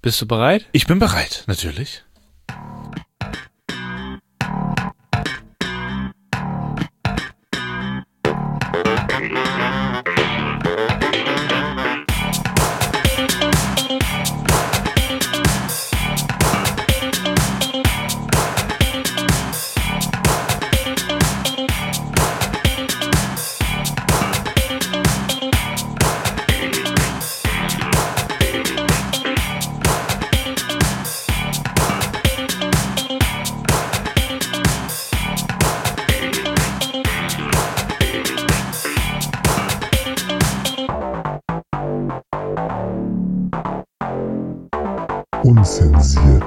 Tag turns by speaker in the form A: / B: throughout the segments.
A: Bist du bereit?
B: Ich bin bereit, natürlich.
C: Unzensiert.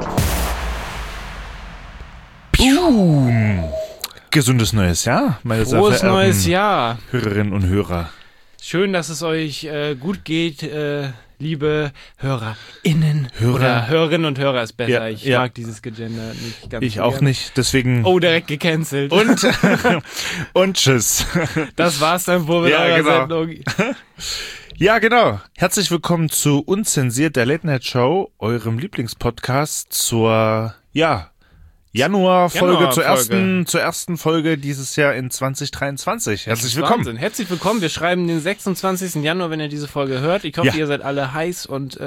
B: Gesundes neues Jahr, meine sehr
A: Frohes
B: verehrten
A: neues Jahr.
B: Hörerinnen und Hörer.
A: Schön, dass es euch gut geht, liebe HörerInnen.
B: Hörer.
A: Oder Hörerinnen und Hörer ist besser.
B: Ja,
A: ich
B: ja.
A: mag dieses Gegender nicht ganz
B: Ich
A: so
B: auch
A: gern.
B: nicht, deswegen...
A: Oh, direkt gecancelt.
B: Und tschüss.
A: Das war's dann wohl mit
B: Ja,
A: eurer
B: genau.
A: Sendung.
B: Ja, genau. Herzlich willkommen zu Unzensiert, der Late Night Show, eurem Lieblingspodcast zur, Januarfolge, zur ersten Folge dieses Jahr in 2023. Herzlich
A: Das ist
B: willkommen.
A: Wahnsinn. Herzlich willkommen. Wir schreiben den 26. Januar, wenn ihr diese Folge hört. Ich hoffe,
B: Ja.
A: ihr seid alle heiß und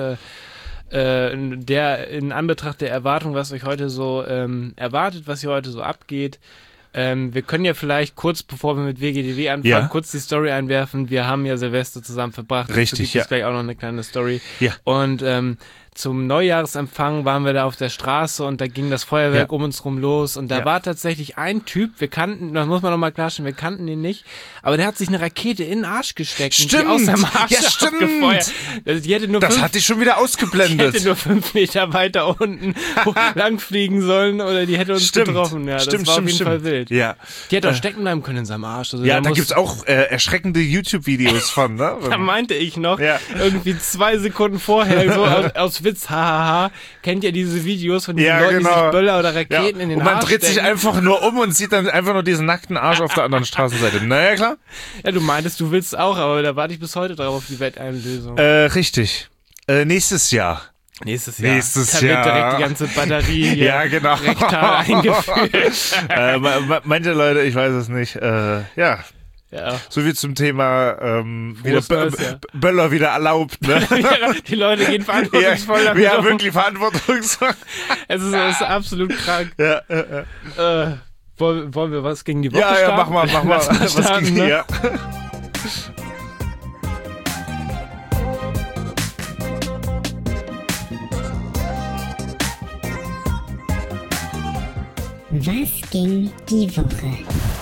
A: in Anbetracht der Erwartung, was euch heute so erwartet, was hier heute so abgeht. Wir können ja vielleicht kurz, bevor wir mit WGDW anfangen,
B: Ja.
A: kurz die Story einwerfen. Wir haben ja Silvester zusammen verbracht.
B: Richtig,
A: Dazu gibt
B: ja.
A: es gleich auch noch eine kleine Story.
B: Ja.
A: Und zum Neujahresempfang waren wir da auf der Straße und da ging das Feuerwerk
B: Ja.
A: um uns rum los und da
B: Ja.
A: war tatsächlich ein Typ, wir kannten, das muss man nochmal klarstellen, wir kannten ihn nicht, aber der hat sich eine Rakete in den Arsch gesteckt und die
B: Stimmt.
A: aus seinem Arsch
B: Ja, stimmt.
A: abgefeuert. Die hätte nur
B: Das hatte ich schon wieder
A: die
B: ausgeblendet.
A: hätte nur 5 Meter weiter unten lang fliegen sollen oder die hätte uns getroffen. Ja, das war auf jeden Fall wild.
B: Ja,
A: Die hätte auch stecken bleiben können in seinem Arsch. Also
B: ja,
A: der
B: da
A: muss-
B: gibt's auch erschreckende YouTube-Videos von, ne?
A: Da meinte ich noch,
B: Ja.
A: irgendwie 2 Sekunden vorher, so aus Witz, hahaha, kennt ihr diese Videos von diesen
B: Ja,
A: Leuten, die
B: genau.
A: sich Böller oder
B: Ja.
A: Raketen in den
B: Und man
A: Arsch
B: dreht sich
A: stecken?
B: einfach nur um und sieht dann einfach nur diesen nackten Arsch auf der anderen Straßenseite. Naja, klar.
A: Ja, du meintest, du willst auch, aber da warte ich bis heute drauf auf die Wetteinlösung.
B: Richtig. Nächstes Jahr.
A: Nächstes
B: Jahr.
A: Da wird direkt die ganze Batterie hier
B: Ja, genau.
A: rektal eingeführt.
B: Manche Leute, ich weiß es nicht. Ja,
A: Ja.
B: so wie zum Thema wieder
A: Frohes neues Jahr.
B: Böller wieder erlaubt. Ne?
A: Die Leute gehen verantwortungsvoll damit
B: ja,
A: um.
B: wirklich verantwortungsvoll.
A: Es ist absolut krank.
B: Ja,
A: Wollen wir was gegen die Woche
B: ja,
A: starten?
B: mach mal.
A: Lass mal starten,
B: ging
A: ne?
B: ja.
D: Was ging die Woche?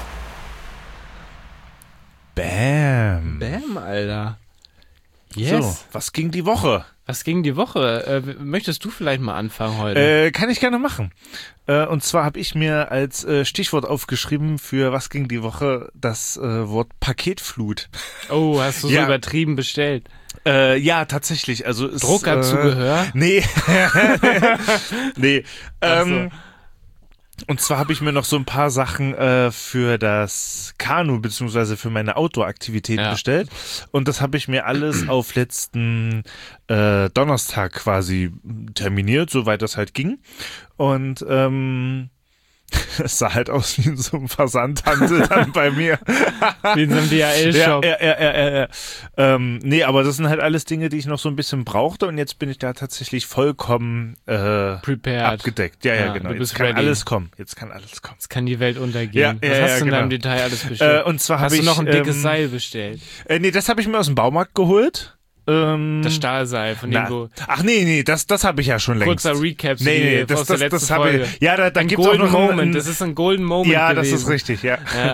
B: Bam.
A: Bam, Alter. Yes.
B: So, was ging die Woche?
A: Was ging die Woche? Möchtest du vielleicht mal anfangen heute?
B: Kann ich gerne machen. Und zwar habe ich mir als Stichwort aufgeschrieben für was ging die Woche das Wort Paketflut.
A: Oh, hast du so
B: ja.
A: übertrieben bestellt?
B: Ja, tatsächlich. Also es,
A: Druckerzubehör?
B: Nee. Nee.
A: Ach so.
B: Und zwar habe ich mir noch so ein paar Sachen für das Kanu beziehungsweise für meine Outdoor-Aktivitäten bestellt. Und das habe ich mir alles auf letzten Donnerstag quasi terminiert, soweit das halt ging. Und es sah halt aus wie in so einem Versandhandel dann bei mir.
A: Wie in so einem DHL-Shop.
B: Ja. Nee, aber das sind halt alles Dinge, die ich noch so ein bisschen brauchte und jetzt bin ich da tatsächlich vollkommen
A: Prepared.
B: abgedeckt. Ja, genau.
A: du
B: Jetzt
A: bist
B: kann
A: ready.
B: alles kommen. Jetzt kann alles kommen.
A: Jetzt kann die Welt untergehen.
B: Ja,
A: Was
B: ja,
A: hast du in
B: genau.
A: deinem Detail alles bestellt?
B: Und zwar
A: Hast
B: habe
A: du
B: ich
A: noch ein dickes Seil bestellt?
B: Nee, das habe ich mir aus dem Baumarkt geholt.
A: Das Stahlseil, von dem du...
B: Ach nee, das habe ich ja schon längst.
A: Kurzer Recap
B: Nee,
A: aus der letzten
B: habe
A: Folge.
B: ich. Ja, da
A: Ein
B: gibt's auch
A: Golden
B: noch
A: Moment, das ist ein Golden Moment
B: Ja,
A: gewesen.
B: das ist richtig, ja.
A: Ja.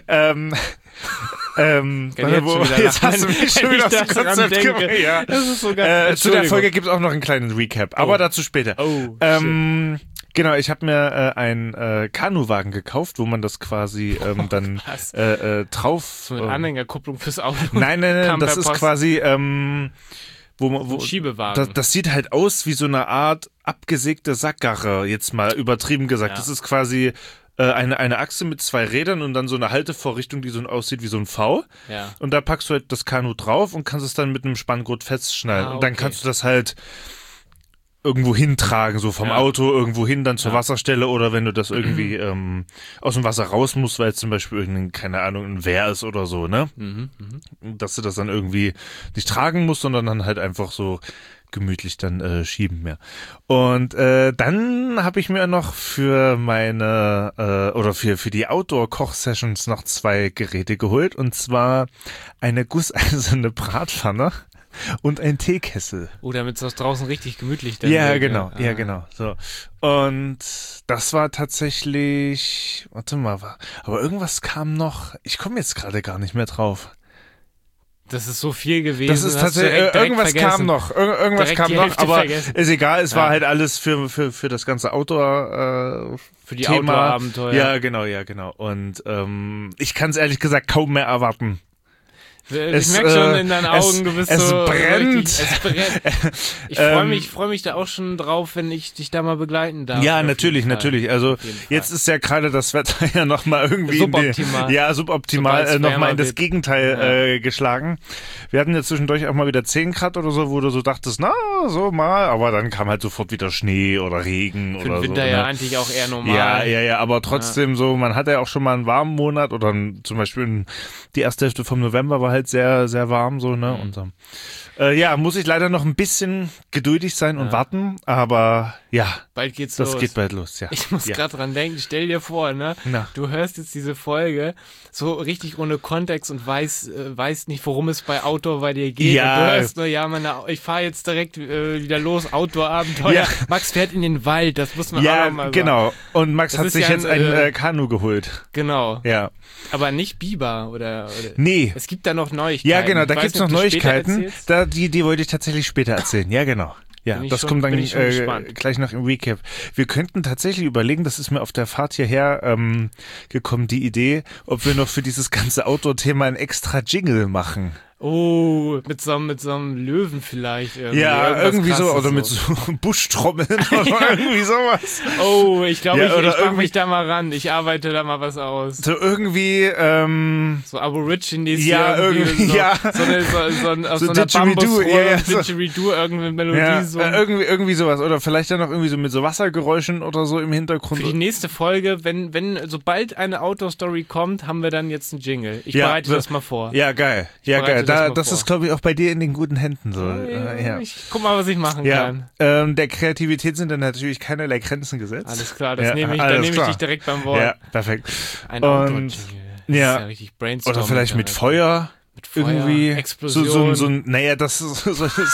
B: Jetzt hast du mich schon wieder aus dem
A: daran
B: Konzept
A: denke.
B: gebracht. Ja.
A: Das ist sogar...
B: Zu der
A: Entschuldigung.
B: Folge gibt's auch noch einen kleinen Recap, aber dazu später.
A: Oh,
B: Genau, ich habe mir einen Kanuwagen gekauft, wo man das quasi dann
A: was?
B: drauf...
A: So eine Anhängerkupplung fürs Auto.
B: Nein,
A: Kam
B: das
A: per
B: ist
A: Post.
B: quasi... wo
A: Schiebewagen.
B: das sieht halt aus wie so eine Art abgesägte Sackkarre, jetzt mal übertrieben gesagt.
A: Ja.
B: Das ist quasi eine Achse mit 2 Rädern und dann so eine Haltevorrichtung, die so aussieht wie so ein V.
A: Ja.
B: Und da packst du halt das Kanu drauf und kannst es dann mit einem Spanngurt festschnallen.
A: Ah,
B: Und dann
A: okay.
B: kannst du das halt irgendwo hintragen, so vom Auto irgendwo hin, dann zur Wasserstelle oder wenn du das irgendwie aus dem Wasser raus musst, weil es zum Beispiel irgendein, keine Ahnung, ein Wehr ist oder so, ne? Dass du das dann irgendwie nicht tragen musst, sondern dann halt einfach so gemütlich dann schieben mehr. Und dann habe ich mir noch für meine oder für die Outdoor-Koch-Sessions noch 2 Geräte geholt, und zwar eine gusseiserne Bratpfanne und ein Teekessel.
A: Oh, damit es auch draußen richtig gemütlich dann
B: Ja,
A: wird,
B: genau, ja, genau. So. Und das war tatsächlich, warte mal, aber irgendwas kam noch, ich komme jetzt gerade gar nicht mehr drauf.
A: Das ist so viel gewesen.
B: Das ist tatsächlich, irgendwas kam noch, aber vergessen. Ist egal, es war halt alles für das ganze Outdoor
A: für die
B: Thema.
A: Outdoor-Abenteuer.
B: Ja, genau. Und ich kann es ehrlich gesagt kaum mehr erwarten.
A: Ich merke schon in deinen Augen, du bist
B: es
A: so
B: brennt.
A: Richtig, es brennt. Ich freue mich da auch schon drauf, wenn ich dich da mal begleiten darf.
B: Ja, natürlich. Also jetzt ist ja gerade das Wetter ja nochmal irgendwie suboptimal nochmal in das Gegenteil geschlagen. Wir hatten ja zwischendurch auch mal wieder 10 Grad oder so, wo du so dachtest, na, so mal, aber dann kam halt sofort wieder Schnee oder Regen
A: für
B: oder so.
A: Für den Winter ja eigentlich auch eher normal.
B: Ja, aber trotzdem so, man hatte ja auch schon mal einen warmen Monat oder zum Beispiel die erste Hälfte vom November war halt sehr, sehr warm, so, ne? Und muss ich leider noch ein bisschen geduldig sein und warten, aber ja.
A: Bald geht's
B: los.
A: Das
B: geht bald los, ja.
A: Ich muss gerade dran denken, stell dir vor, ne? Du hörst jetzt diese Folge so richtig ohne Kontext und weißt nicht, worum es bei Outdoor bei dir geht.
B: Ja.
A: Und du hörst nur, ich fahre jetzt direkt wieder los, Outdoor-Abenteuer. Ja. Max fährt in den Wald, das muss man auch noch mal sagen.
B: Genau. Und Max hat sich jetzt ein Kanu geholt.
A: Genau.
B: Ja.
A: Aber nicht Biber oder
B: nee.
A: Es gibt da noch Neuigkeiten.
B: Ja, genau, da gibt's noch Neuigkeiten. Die wollte ich tatsächlich später erzählen. Ja, genau. Ja, das kommt dann gleich noch im Recap. Wir könnten tatsächlich überlegen, das ist mir auf der Fahrt hierher gekommen, die Idee, ob wir noch für dieses ganze Outdoor-Thema ein extra Jingle machen.
A: Oh, mit so einem Löwen vielleicht.
B: Ja, irgendwie so, oder mit so Buschtrommeln oder irgendwie sowas.
A: Oh, ich glaube, ich mach mich da mal ran. Ich arbeite da mal was aus.
B: So irgendwie,
A: so Aborigines.
B: Ja, irgendwie,
A: so eine Bambusrolle, Didgeridoo, irgendeine Melodie.
B: Ja,
A: so.
B: Irgendwie sowas. Oder vielleicht dann noch irgendwie so mit so Wassergeräuschen oder so im Hintergrund.
A: Für die nächste Folge, sobald eine Outdoor-Story kommt, haben wir dann jetzt einen Jingle. Ich bereite das mal vor.
B: Ja, geil. Ja, geil. Das ist, glaube ich, auch bei dir in den guten Händen so. Ja.
A: Ich guck mal, was ich machen kann.
B: Der Kreativität sind dann natürlich keinerlei Grenzen gesetzt.
A: Alles klar, dann nehme ich dich direkt beim Wort.
B: Ja, perfekt.
A: Ein Outdoor-Jingle. Das ist ja richtig Brainstorming.
B: Oder vielleicht mit Feuer. Irgendwie
A: Explosion.
B: Naja, das ist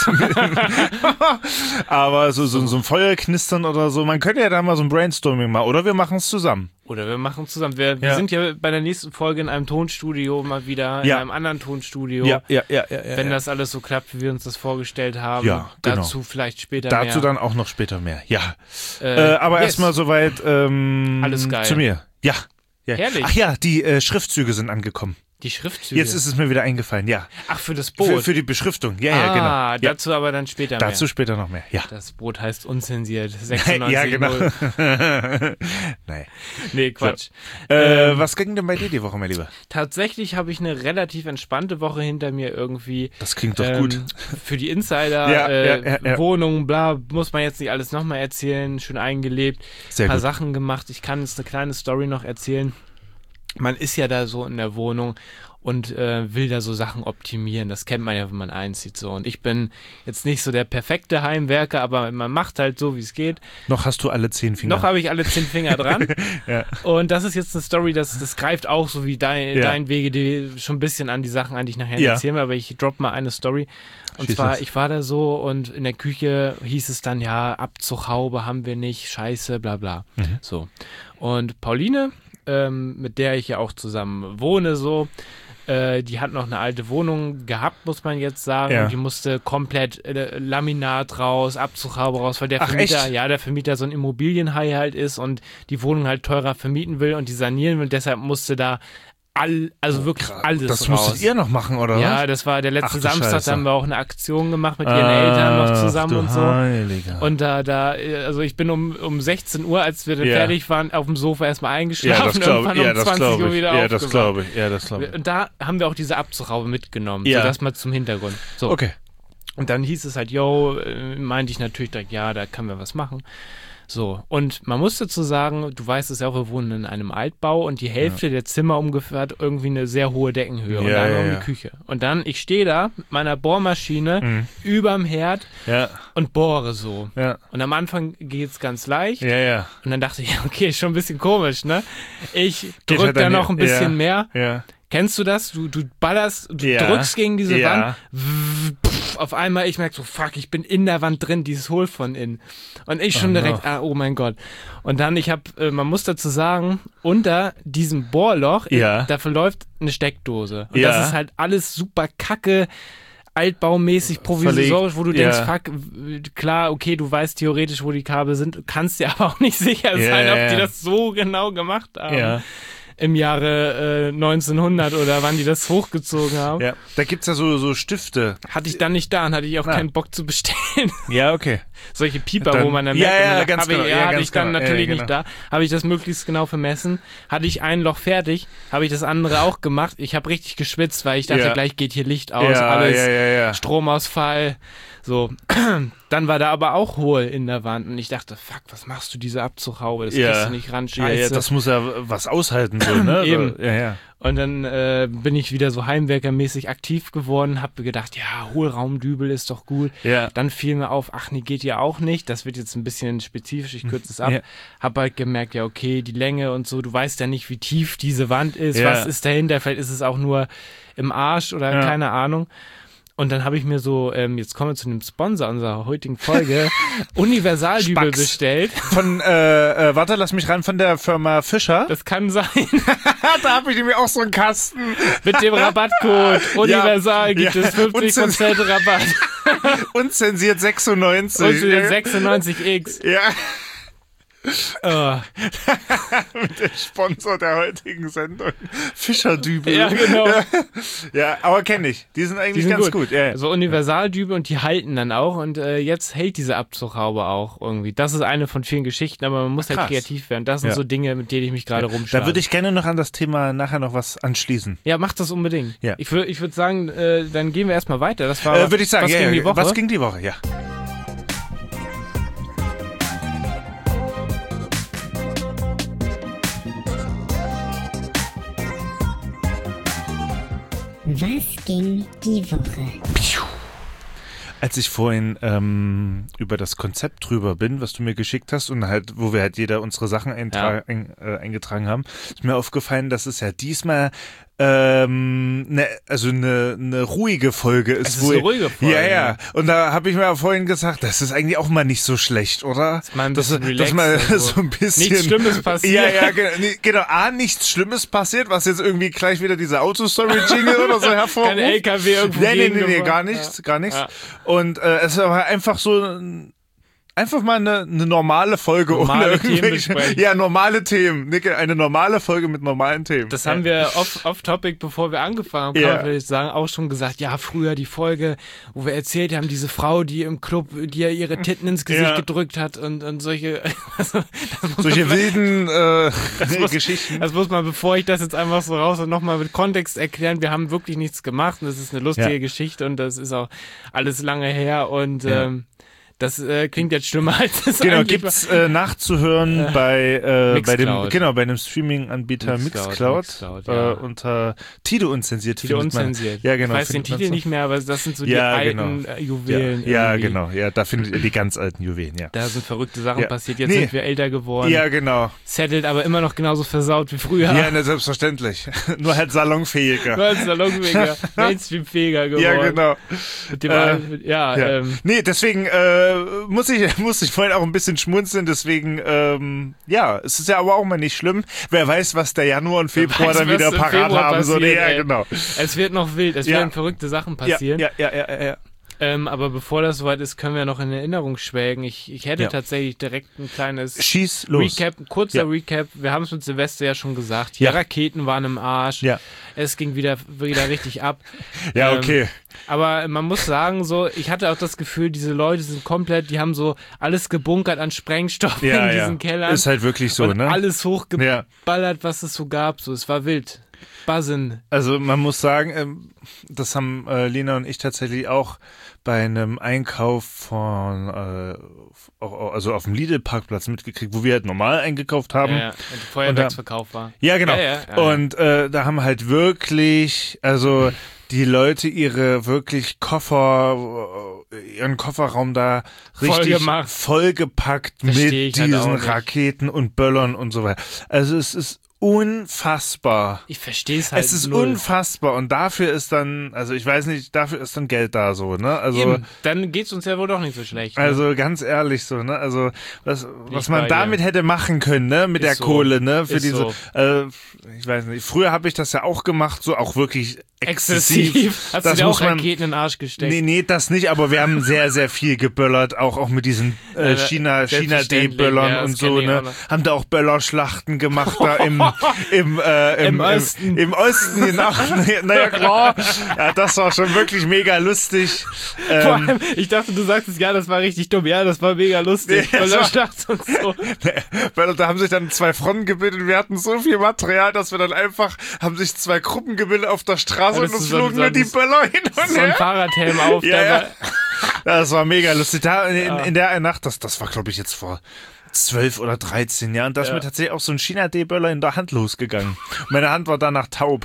B: aber so ein Feuerknistern oder so. Man könnte ja da mal so ein Brainstorming machen. Oder wir machen es zusammen.
A: Wir sind ja bei der nächsten Folge in einem Tonstudio mal wieder, in einem anderen Tonstudio.
B: Ja.
A: Wenn das alles so klappt, wie wir uns das vorgestellt haben.
B: Ja, genau.
A: Dazu vielleicht später mehr.
B: Dazu dann auch noch später mehr, ja. Aber erstmal soweit
A: alles geil.
B: Zu mir. Ja.
A: Herrlich.
B: Ach ja, die Schriftzüge sind angekommen.
A: Die Schriftzüge?
B: Jetzt ist es mir wieder eingefallen, ja.
A: Ach, für das Boot?
B: Für die Beschriftung, ja, genau.
A: Dazu aber dann später mehr.
B: Dazu später noch mehr, ja.
A: Das Boot heißt unzensiert, 96.
B: Ja, genau.
A: Nee, Quatsch.
B: So. Was ging denn bei dir die Woche, mein Lieber?
A: Tatsächlich habe ich eine relativ entspannte Woche hinter mir irgendwie.
B: Das klingt doch gut.
A: Für die Insider, Wohnung, bla, muss man jetzt nicht alles nochmal erzählen, schön eingelebt, ein paar Sachen gemacht. Ich kann jetzt eine kleine Story noch erzählen. Man ist ja da so in der Wohnung und will da so Sachen optimieren. Das kennt man ja, wenn man einzieht. So. Und ich bin jetzt nicht so der perfekte Heimwerker, aber man macht halt so, wie es geht.
B: Noch hast du alle 10 Finger.
A: Noch habe ich alle 10 Finger dran.
B: Ja.
A: Und das ist jetzt eine Story, das greift auch so wie dein Wege, die schon ein bisschen an die Sachen an, die ich nachher erzählen will. Aber ich droppe mal eine Story. Und zwar, ich war da so und in der Küche hieß es dann, ja, Abzughaube haben wir nicht, scheiße, bla bla. So. Und Pauline, mit der ich ja auch zusammen wohne, so, die hat noch eine alte Wohnung gehabt, muss man jetzt sagen. Und die musste komplett Laminat raus, Abzughaube raus, weil der Vermieter so ein Immobilienhai halt ist und die Wohnung halt teurer vermieten will und die sanieren will. Und deshalb musste da wirklich alles
B: Das
A: raus.
B: musstet ihr noch machen, oder was?
A: Ja, das war der letzte Samstag, da haben wir auch eine Aktion gemacht mit ihren Eltern noch zusammen und so.
B: Heiliger.
A: Und also ich bin um 16 Uhr, als wir dann fertig waren, auf dem Sofa erstmal eingeschlafen, irgendwann um 20 Uhr wieder aufgewacht.
B: Das glaube ich.
A: Und da haben wir auch diese Abzughaube mitgenommen,
B: so
A: das mal zum Hintergrund. So.
B: Okay.
A: Und dann hieß es halt, yo, meinte ich natürlich direkt, ja, da können wir was machen. So, und man muss dazu sagen, du weißt es ja auch, wir wohnen in einem Altbau und die Hälfte der Zimmer ungefähr hat irgendwie eine sehr hohe Deckenhöhe und dann um die Küche. Und dann, ich stehe da mit meiner Bohrmaschine überm Herd und bohre so. Ja. Und am Anfang geht's ganz leicht. Ja. Und dann dachte ich, okay, ist schon ein bisschen komisch, ne? Ich drück da noch ein bisschen mehr. Ja. Kennst du das? Du ballerst, du drückst gegen diese Wand. Auf einmal, ich merke so, fuck, ich bin in der Wand drin, die ist hohl von innen. Und ich schon direkt, oh mein Gott. Und dann, man muss dazu sagen, unter diesem Bohrloch, da verläuft eine Steckdose. Und das ist halt alles super kacke, altbaumäßig, provisorisch, wo du denkst, fuck, klar, okay, du weißt theoretisch, wo die Kabel sind, kannst dir aber auch nicht sicher sein, ob die das so genau gemacht haben. Ja. Im Jahre 1900 oder wann die das hochgezogen haben.
B: Ja, da gibt's ja so Stifte.
A: Hatte ich dann nicht da und hatte ich auch keinen Bock zu bestellen.
B: Ja, okay.
A: Solche Pieper, dann, wo man dann merkt,
B: ganz genau.
A: Hatte ich dann natürlich nicht da. Habe ich das möglichst genau vermessen. Hatte ich ein Loch fertig, habe ich das andere auch gemacht. Ich habe richtig geschwitzt, weil ich dachte, gleich geht hier Licht aus, alles, Stromausfall. So, dann war da aber auch hohl in der Wand und ich dachte, fuck, was machst du, diese Abzughaube? Das kriegst du nicht ran, scheiße.
B: Ja, das muss ja was aushalten, so, ne?
A: Eben. Ja. Und dann bin ich wieder so heimwerkermäßig aktiv geworden, habe gedacht, ja, Hohlraumdübel ist doch gut. Ja. Dann fiel mir auf, ach nee, geht ja auch nicht. Das wird jetzt ein bisschen spezifisch, ich kürze es ab. Ja. Hab halt gemerkt, ja, okay, die Länge und so, du weißt ja nicht, wie tief diese Wand ist, was ist dahinter, vielleicht ist es auch nur im Arsch oder keine Ahnung. Und dann habe ich mir so, jetzt kommen wir zu dem Sponsor unserer heutigen Folge, Universaldübel bestellt.
B: Von, warte, lass mich ran, von der Firma Fischer.
A: Das kann sein.
B: Da habe ich nämlich auch so einen Kasten.
A: Mit dem Rabattcode Universal gibt es 50% Rabatt.
B: Unzensiert 96.
A: Unzensiert 96X.
B: Ja. Mit dem Sponsor der heutigen Sendung. Fischerdübel.
A: Ja, genau.
B: Ja, aber kenne ich. Die sind eigentlich ganz gut. Ja.
A: So Universaldübel und die halten dann auch und jetzt hält diese Abzughaube auch irgendwie. Das ist eine von vielen Geschichten, aber man muss halt kreativ werden. Das sind so Dinge, mit denen ich mich gerade rumschlage.
B: Da würde ich gerne noch an das Thema nachher noch was anschließen.
A: Ja, mach das unbedingt. Ja. Ich würd sagen, dann gehen wir erstmal weiter. Das war
B: würde ich sagen,
A: was ging die Woche?
B: Was ging die Woche, ja.
D: Was ging die Woche?
B: Als ich vorhin über das Konzept drüber bin, was du mir geschickt hast und halt, wo wir halt jeder unsere Sachen eingetragen haben, ist mir aufgefallen, dass es ja diesmal eine ruhige Folge ist.
A: Es ist eine ruhige Folge.
B: Ja. Und da habe ich mir vorhin gesagt, das ist eigentlich auch mal nicht so schlecht, oder? Dass mal so ein bisschen...
A: Nichts Schlimmes passiert.
B: Ja, genau. Nichts Schlimmes passiert, was jetzt irgendwie gleich wieder diese Autostory-Jingle oder so hervorruft.
A: Kein LKW irgendwo
B: Nee, gar nichts. Ja. Und es war einfach so... Einfach mal eine normale Folge
A: ohne irgendwelche...
B: Ja, normale Themen. Nicke, eine normale Folge mit normalen Themen.
A: Das haben wir off-topic, bevor wir angefangen haben, kann man vielleicht sagen, auch schon gesagt, ja, früher die Folge, wo wir erzählt haben, diese Frau, die im Club, die ja ihre Titten ins Gesicht gedrückt hat und solche...
B: solche wilden Geschichten.
A: Das muss man, bevor ich das jetzt einfach so raus und nochmal mit Kontext erklären, wir haben wirklich nichts gemacht und das ist eine lustige Geschichte und das ist auch alles lange her und... Das klingt jetzt schlimmer als es
B: Genau, gibt's nachzuhören bei dem Streaming-Anbieter Mixcloud. Unter Tide Unzensiert.
A: Tide Unzensiert.
B: Ja, genau.
A: Ich weiß den Titel nicht mehr, aber das sind so die alten Juwelen.
B: Ja, genau. Ja, da findet ihr die ganz alten Juwelen, ja.
A: Da sind verrückte Sachen passiert. Jetzt sind wir älter geworden.
B: Ja, genau.
A: Settled, aber immer noch genauso versaut wie früher.
B: Ja, selbstverständlich. Nur halt salonfähiger.
A: Mainstream-fähiger geworden.
B: Ja, genau.
A: Mit dem
B: nee, deswegen muss ich vorhin auch ein bisschen schmunzeln, deswegen, es ist ja aber auch mal nicht schlimm. Wer weiß, was der Januar und Februar dann wieder parat haben soll. Ja, genau.
A: Es wird noch wild, es werden verrückte Sachen passieren.
B: Ja.
A: Aber bevor das soweit ist, können wir noch in Erinnerung schwelgen. Ich hätte tatsächlich direkt ein kleines Recap, ein kurzer Recap. Wir haben es mit Silvester ja schon gesagt. Die Raketen waren im Arsch. Ja. Es ging wieder richtig ab.
B: Ja, okay.
A: Aber man muss sagen, so, ich hatte auch das Gefühl, diese Leute sind komplett, die haben so alles gebunkert an Sprengstoff in diesen Kellern.
B: Ist halt wirklich so,
A: und
B: ne?
A: alles hochgeballert, was es so gab. So, es war wild. buzzen.
B: Also man muss sagen, das haben Lena und ich tatsächlich auch bei einem Einkauf von, also auf dem Lidl-Parkplatz mitgekriegt, wo wir halt normal eingekauft haben.
A: Ja, Feuerwerksverkauf war.
B: Ja, genau. Und da haben halt wirklich, also die Leute ihren Kofferraum da richtig vollgepackt mit diesen Raketen und Böllern und so weiter. Also es ist unfassbar.
A: Ich verstehe es halt.
B: Es ist unfassbar und dafür ist dann, also ich weiß nicht, dafür ist dann Geld da so, ne? Also
A: eben, dann geht's uns ja wohl doch nicht so schlecht. Ne?
B: Also ganz ehrlich so, ne? Also was man damit hätte machen können, ne? Mit der Kohle, ne? Für diese, ich weiß nicht. Früher habe ich das ja auch gemacht, so auch wirklich exzessiv.
A: Hast du dir auch Raketen in den Arsch gesteckt?
B: Nee, das nicht, aber wir haben sehr, sehr viel geböllert, auch mit diesen China-D-Böllern und so, ne? Haben da auch Böllerschlachten gemacht, da im Osten. Im Osten, genau. Naja, klar. Ja, das war schon wirklich mega lustig.
A: Vor allem, ich dachte, du sagst es, ja, das war richtig dumm. Ja, das war mega lustig. Böllerschlacht und so.
B: Weil da haben sich dann 2 Fronten gebildet. Wir hatten so viel Material, dass wir dann einfach, haben sich 2 Gruppen gebildet auf der Straße und uns flogen nur die Böller hin und her.
A: So ein Fahrradhelm auf.
B: Ja. Das war mega lustig. Da in der Nacht, das war, glaube ich, jetzt vor 12 oder 13 Jahren, da ist mir tatsächlich auch so ein China-D-Böller in der Hand losgegangen. Meine Hand war danach taub.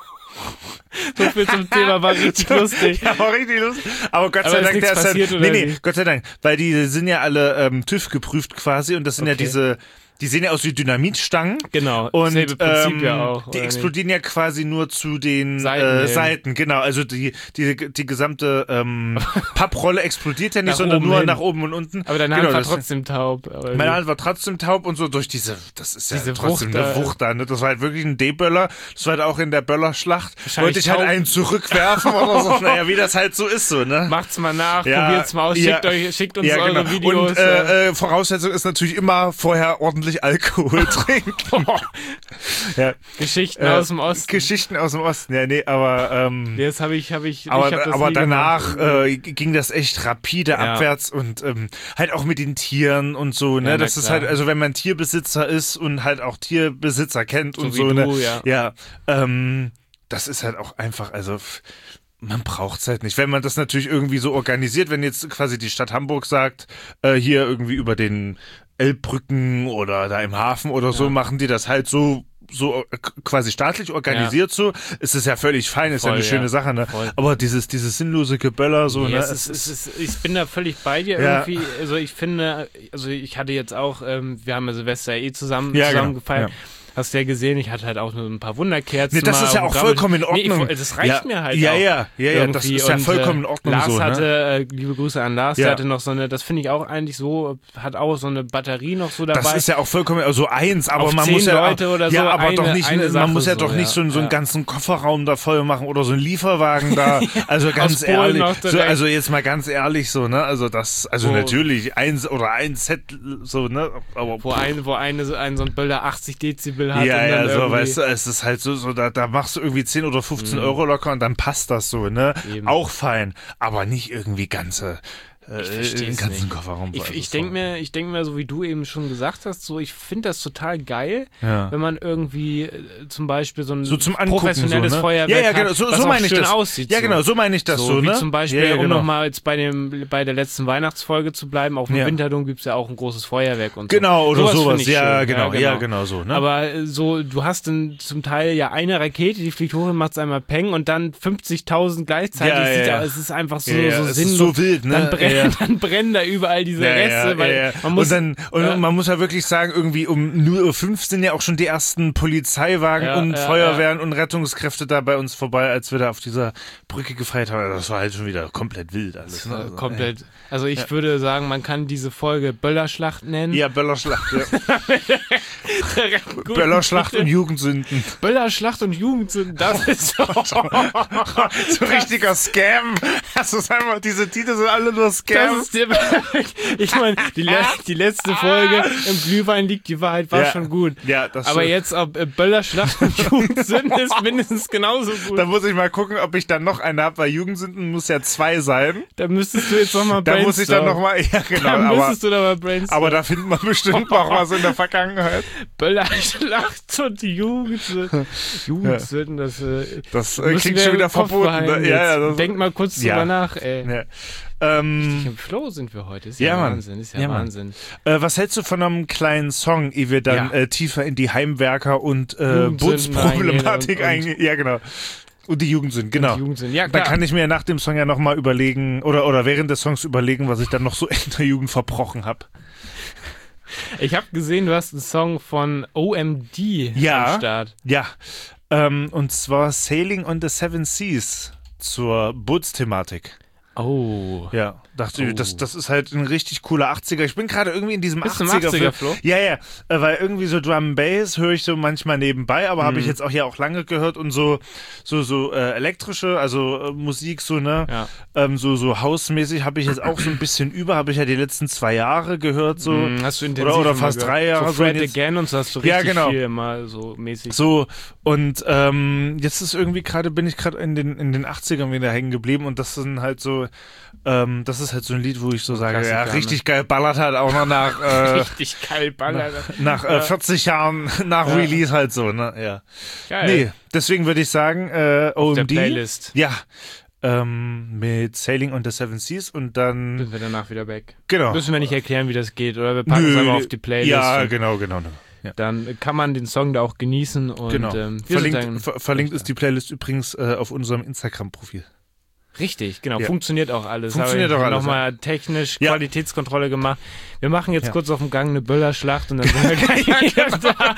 A: So viel zum Thema, war richtig lustig.
B: Ja, war richtig lustig. Aber Gott sei Dank, der ist halt, nee, Gott sei Dank, weil die sind ja alle TÜV geprüft quasi und das sind ja diese, die sehen ja aus wie Dynamitstangen.
A: Genau,
B: und
A: selbe Prinzip ja auch.
B: Die explodieren ja quasi nur zu den Seiten. Genau, also die gesamte Papprolle explodiert ja nicht, sondern nur nach oben und unten.
A: Aber deine Hand war trotzdem taub.
B: Meine Hand war trotzdem taub und so durch das ist ja trotzdem eine Wucht da. Ne? Das war halt wirklich ein D-Böller. Das war halt auch in der Böllerschlacht. Wollte ich halt einen zurückwerfen oder so. Naja, wie das halt so ist so, ne?
A: Macht's mal nach, probiert's mal aus, schickt uns eure Videos.
B: Und Voraussetzung ist natürlich immer vorher ordentlich Alkohol trinken.
A: Geschichten aus dem Osten.
B: Geschichten aus dem Osten, ja, nee, aber
A: das habe ich
B: aber danach ging das echt rapide abwärts und halt auch mit den Tieren und so, ne, das ist halt, also wenn man Tierbesitzer ist und halt auch Tierbesitzer kennt und so, ne, das ist halt auch einfach, also man braucht's halt nicht. Wenn man das natürlich irgendwie so organisiert, wenn jetzt quasi die Stadt Hamburg sagt, hier irgendwie über den Elbbrücken oder da im Hafen oder so, machen die das halt so quasi staatlich organisiert so, ist es ja völlig fein, ist ja eine schöne Sache, ne? Voll. Aber dieses sinnlose Geböller so, ne?
A: Ich bin da völlig bei dir irgendwie, also ich finde, also ich hatte jetzt auch, wir haben ja Silvester zusammen gefeiert. Ja. Hast du ja gesehen, ich hatte halt auch nur ein paar Wunderkerzen.
B: Nee, das ist ja auch vollkommen in Ordnung.
A: Das reicht mir halt auch.
B: Ja, das ist ja vollkommen in Ordnung.
A: Lars
B: so,
A: hatte, liebe Grüße an Lars, der hatte noch so eine, das finde ich auch eigentlich so, hat auch so eine Batterie noch so dabei.
B: Das ist ja auch vollkommen, also eins, aber man muss ja Leute oder so aber doch nicht, man muss ja doch nicht so einen ganzen Kofferraum da voll machen oder so einen Lieferwagen da, also ganz ehrlich, also jetzt mal ganz ehrlich so, ne, also das, also natürlich ein Set so, ne, aber
A: wo so ein Böller 80 Dezibel hat.
B: Ja, so, weißt du, es ist halt so da machst du irgendwie 10 oder 15 Euro locker und dann passt das so, ne? Eben. Auch fein, aber nicht irgendwie ganze den ganzen Kofferraum.
A: Ich denke mir, so wie du eben schon gesagt hast, so ich finde das total geil, wenn man irgendwie zum Beispiel so ein professionelles
B: so, ne?
A: Feuerwerk
B: genau,
A: hat,
B: so meine ich das.
A: Aussieht.
B: Ja, genau, so meine ich das so,
A: wie
B: ne?
A: zum Beispiel, um nochmal jetzt bei der letzten Weihnachtsfolge zu bleiben, auf dem Winterdom gibt es ja auch ein großes Feuerwerk und so.
B: Genau, oder sowas, genau so, ne?
A: Aber so, du hast dann zum Teil ja eine Rakete, die fliegt hoch und macht einmal Peng und dann 50.000 gleichzeitig. Es ist einfach so sinnlos.
B: Es ist so wild, ne?
A: Dann brennen da überall diese Reste, weil man muss...
B: Und man muss ja wirklich sagen, irgendwie um 0:05 Uhr sind ja auch schon die ersten Polizeiwagen und Feuerwehren und Rettungskräfte da bei uns vorbei, als wir da auf dieser Brücke gefeiert haben. Das war halt schon wieder komplett wild alles. Ne? Also,
A: komplett. Also ich würde sagen, man kann diese Folge Böllerschlacht nennen.
B: Ja, Böllerschlacht, Böllerschlacht und Jugendsünden.
A: Böllerschlacht und Jugendsünden, das ist so
B: ein richtiger Scam. Das ist einfach, diese Titel sind alle nur Scams.
A: Ich meine, die letzte Folge im Glühwein liegt die Wahrheit war schon gut.
B: Ja, das
A: aber
B: stimmt.
A: jetzt, ob Böllerschlacht und Jugendsünden ist mindestens genauso gut.
B: Da muss ich mal gucken, ob ich dann noch eine habe, weil Jugendsünden muss ja 2 sein.
A: Da müsstest du jetzt nochmal
B: brainstormen. Da muss ich dann nochmal, ja genau.
A: Da müsstest du da mal brainstormen.
B: Aber da findet man bestimmt noch was in der Vergangenheit.
A: Böllerschlacht und Jugendsünden. Jugendsünden,
B: das klingt schon wieder verboten.
A: Ja, denk mal kurz drüber nach, ey.
B: Ja.
A: Richtig im Flow sind wir heute. Ist ja Wahnsinn. Ist ja Wahnsinn.
B: Was hältst du von einem kleinen Song, ehe wir dann tiefer in die Heimwerker und Bootsproblematik eingehen? Ja, genau. Und die Jugendsünden, genau.
A: Ja, klar.
B: Da kann ich mir nach dem Song ja nochmal überlegen, oder während des Songs überlegen, was ich dann noch so in der Jugend verbrochen habe.
A: Ich habe gesehen, du hast einen Song von OMD am Start.
B: Ja, und zwar Sailing on the Seven Seas zur Bootsthematik.
A: Oh.
B: Ja, dachte ich, das ist halt ein richtig cooler 80er. Ich bin gerade irgendwie in diesem
A: 80er-Flow.
B: Ja, weil irgendwie so Drum Bass höre ich so manchmal nebenbei, aber habe ich jetzt auch lange gehört und so elektrische, also Musik so, ne? Ja. So hausmäßig habe ich jetzt auch so ein bisschen habe ich ja die letzten 2 Jahre gehört, so.
A: Hast du intensiv
B: oder fast 3 Jahre.
A: So Fred Again und so hast du richtig viel mal so mäßig.
B: So, und jetzt ist irgendwie bin ich gerade in den 80ern wieder hängen geblieben und das sind halt so, das ist halt so ein Lied, wo ich so sage,
A: Klassiker,
B: richtig geil ballert halt auch noch nach
A: richtig geil ballert.
B: Nach 40 Jahren nach Release halt so, ne? Ja.
A: Geil.
B: Nee, deswegen würde ich sagen, OMD.
A: Der Playlist.
B: Ja. Mit Sailing on the Seven Seas und dann
A: sind wir danach wieder back.
B: Genau.
A: Müssen wir nicht erklären, wie das geht, oder wir packen es einfach auf die Playlist.
B: Ja, genau. Ja.
A: Dann kann man den Song da auch genießen und
B: genau. Verlinkt ist die Playlist übrigens auf unserem Instagram-Profil.
A: Richtig, genau. Ja. Funktioniert auch alles.
B: Funktioniert auch alles.
A: Nochmal technisch Qualitätskontrolle gemacht. Wir machen jetzt kurz auf dem Gang eine Böllerschlacht und dann sind wir gleich da.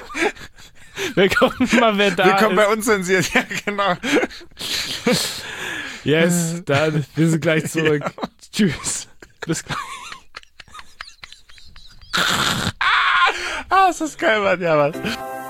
A: Wir gucken mal, wer da ist.
B: Willkommen bei Unzensiert, ja genau.
A: Yes, dann, wir sind gleich zurück. Ja. Tschüss. Bis gleich.
B: Ist das geil, Mann. Ja, Mann.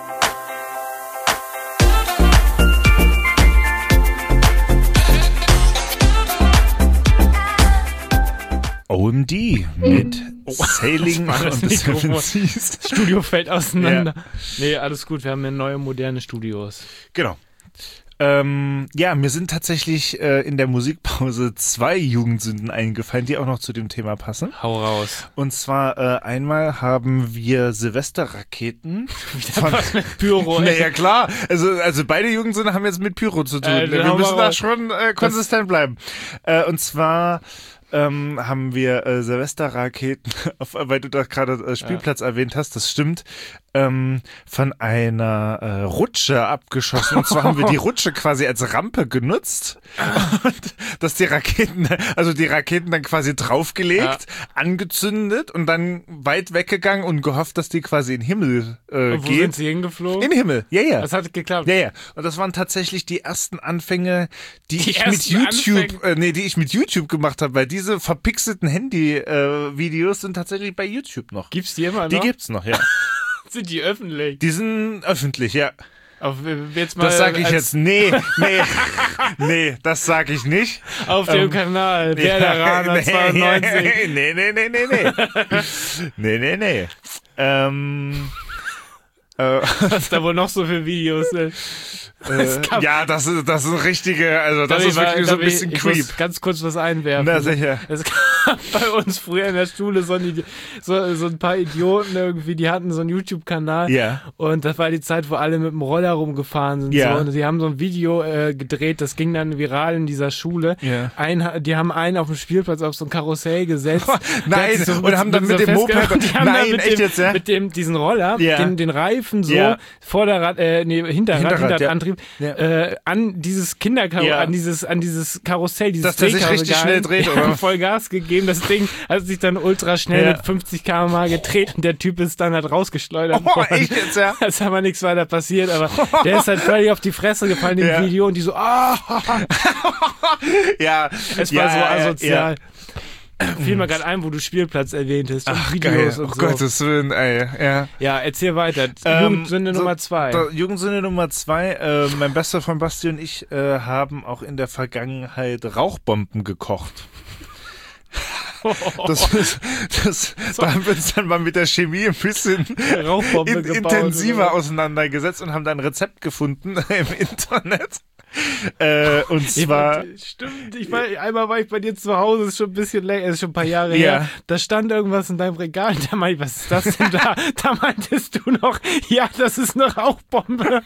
B: OMD mit Sailing on the Seven Seas.
A: Das Studio fällt auseinander. Ja. Nee, alles gut, wir haben ja neue, moderne Studios.
B: Genau. Mir sind tatsächlich in der Musikpause 2 Jugendsünden eingefallen, die auch noch zu dem Thema passen.
A: Hau raus.
B: Und zwar einmal haben wir Silvesterraketen.
A: Mit Pyro.
B: Naja, klar. Also beide Jugendsünden haben jetzt mit Pyro zu tun. Wir müssen da schon konsistent bleiben. Und zwar haben wir Silvesterraketen, weil du da gerade Spielplatz erwähnt hast, das stimmt, von einer Rutsche abgeschossen. Und zwar haben wir die Rutsche quasi als Rampe genutzt und dass die Raketen dann quasi draufgelegt, angezündet und dann weit weggegangen und gehofft, dass die quasi in den Himmel gehen.
A: Wo sind sie hingeflogen?
B: In den Himmel, ja.
A: Das hat geklappt.
B: Ja. Und das waren tatsächlich die ersten Anfänge, die ich mit YouTube gemacht habe, weil diese verpixelten Handy-Videos sind tatsächlich bei YouTube noch.
A: Gibt's die immer noch?
B: Die gibt's noch, ja.
A: Sind die öffentlich?
B: Die sind öffentlich, ja.
A: Jetzt mal
B: das sage ich jetzt, nee, das sage ich nicht.
A: Auf dem Kanal, der Rana 92.
B: Nee.
A: Was da wohl noch so für Videos sind.
B: Das ist richtige, also das ist wirklich so ein bisschen creep. Ich muss
A: ganz kurz was einwerfen.
B: Na sicher.
A: Es gab bei uns früher in der Schule so ein paar Idioten irgendwie, die hatten so einen YouTube-Kanal.
B: Ja.
A: Und das war die Zeit, wo alle mit dem Roller rumgefahren sind.
B: Ja.
A: So. Und sie haben so ein Video gedreht, das ging dann viral in dieser Schule.
B: Ja.
A: Die haben einen auf dem Spielplatz auf so ein Karussell gesetzt.
B: Nein, und haben dann mit dem Moped,
A: mit diesen Roller, den Reifen so, Hinterradantrieb, an dieses an dieses Karussell, dieses
B: dass der sich richtig schnell dreht, oder?
A: Voll Gas gegeben. Das Ding hat sich dann ultra schnell mit 50 km/h gedreht und der Typ ist dann halt rausgeschleudert worden.
B: Echt jetzt, ja?
A: Da ist aber nichts weiter passiert, aber der ist halt völlig auf die Fresse gefallen im Video und die so,
B: Ja.
A: Es war so asozial. Fiel mir gerade ein, wo du Spielplatz erwähntest.
B: Ach, Videos geil. Und so. Gottes Willen, ey.
A: Ja, erzähl weiter. Jugendsünde Nummer 2.
B: Jugendsünde Nummer 2. Mein bester Freund Basti und ich haben auch in der Vergangenheit Rauchbomben gekocht. Da haben wir uns dann mal mit der Chemie ein bisschen intensiver auseinandergesetzt und haben dann ein Rezept gefunden im Internet. Und zwar.
A: Stimmt, einmal war ich bei dir zu Hause, ist schon ein bisschen länger, ist schon ein paar Jahre her. Da stand irgendwas in deinem Regal, da meinte ich, was ist das denn da? Da meintest du noch, ja, das ist eine Rauchbombe.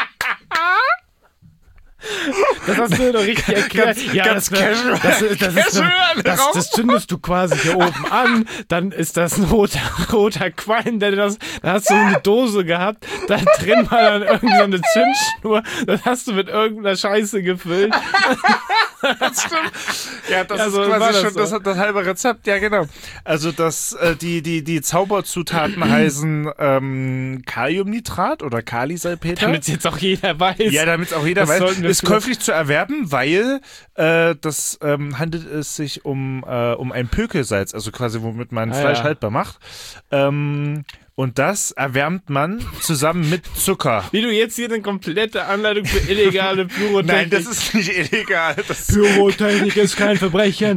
A: Das hast du doch richtig erklärt.
B: Ganz casual.
A: Das zündest du quasi hier oben an, dann ist das ein roter Qualm, da hast du eine Dose gehabt, da drin war dann irgendeine Zündschnur, das hast du mit irgendeiner Scheiße gefüllt.
B: Das stimmt. Ja, das ist quasi schon so. das halbe Rezept, ja genau. Also die Zauberzutaten heißen Kaliumnitrat oder Kalisalpeter.
A: Damit jetzt auch jeder weiß.
B: Ja, damit es auch jeder weiß. Ist käuflich zu erwerben, weil das handelt es sich um ein Pökelsalz, also quasi womit man Fleisch haltbar macht. Und das erwärmt man zusammen mit Zucker.
A: Wie du jetzt hier eine komplette Anleitung für illegale Pyrotechnik.
B: Nein, das ist nicht illegal.
A: Pyrotechnik ist kein Verbrechen.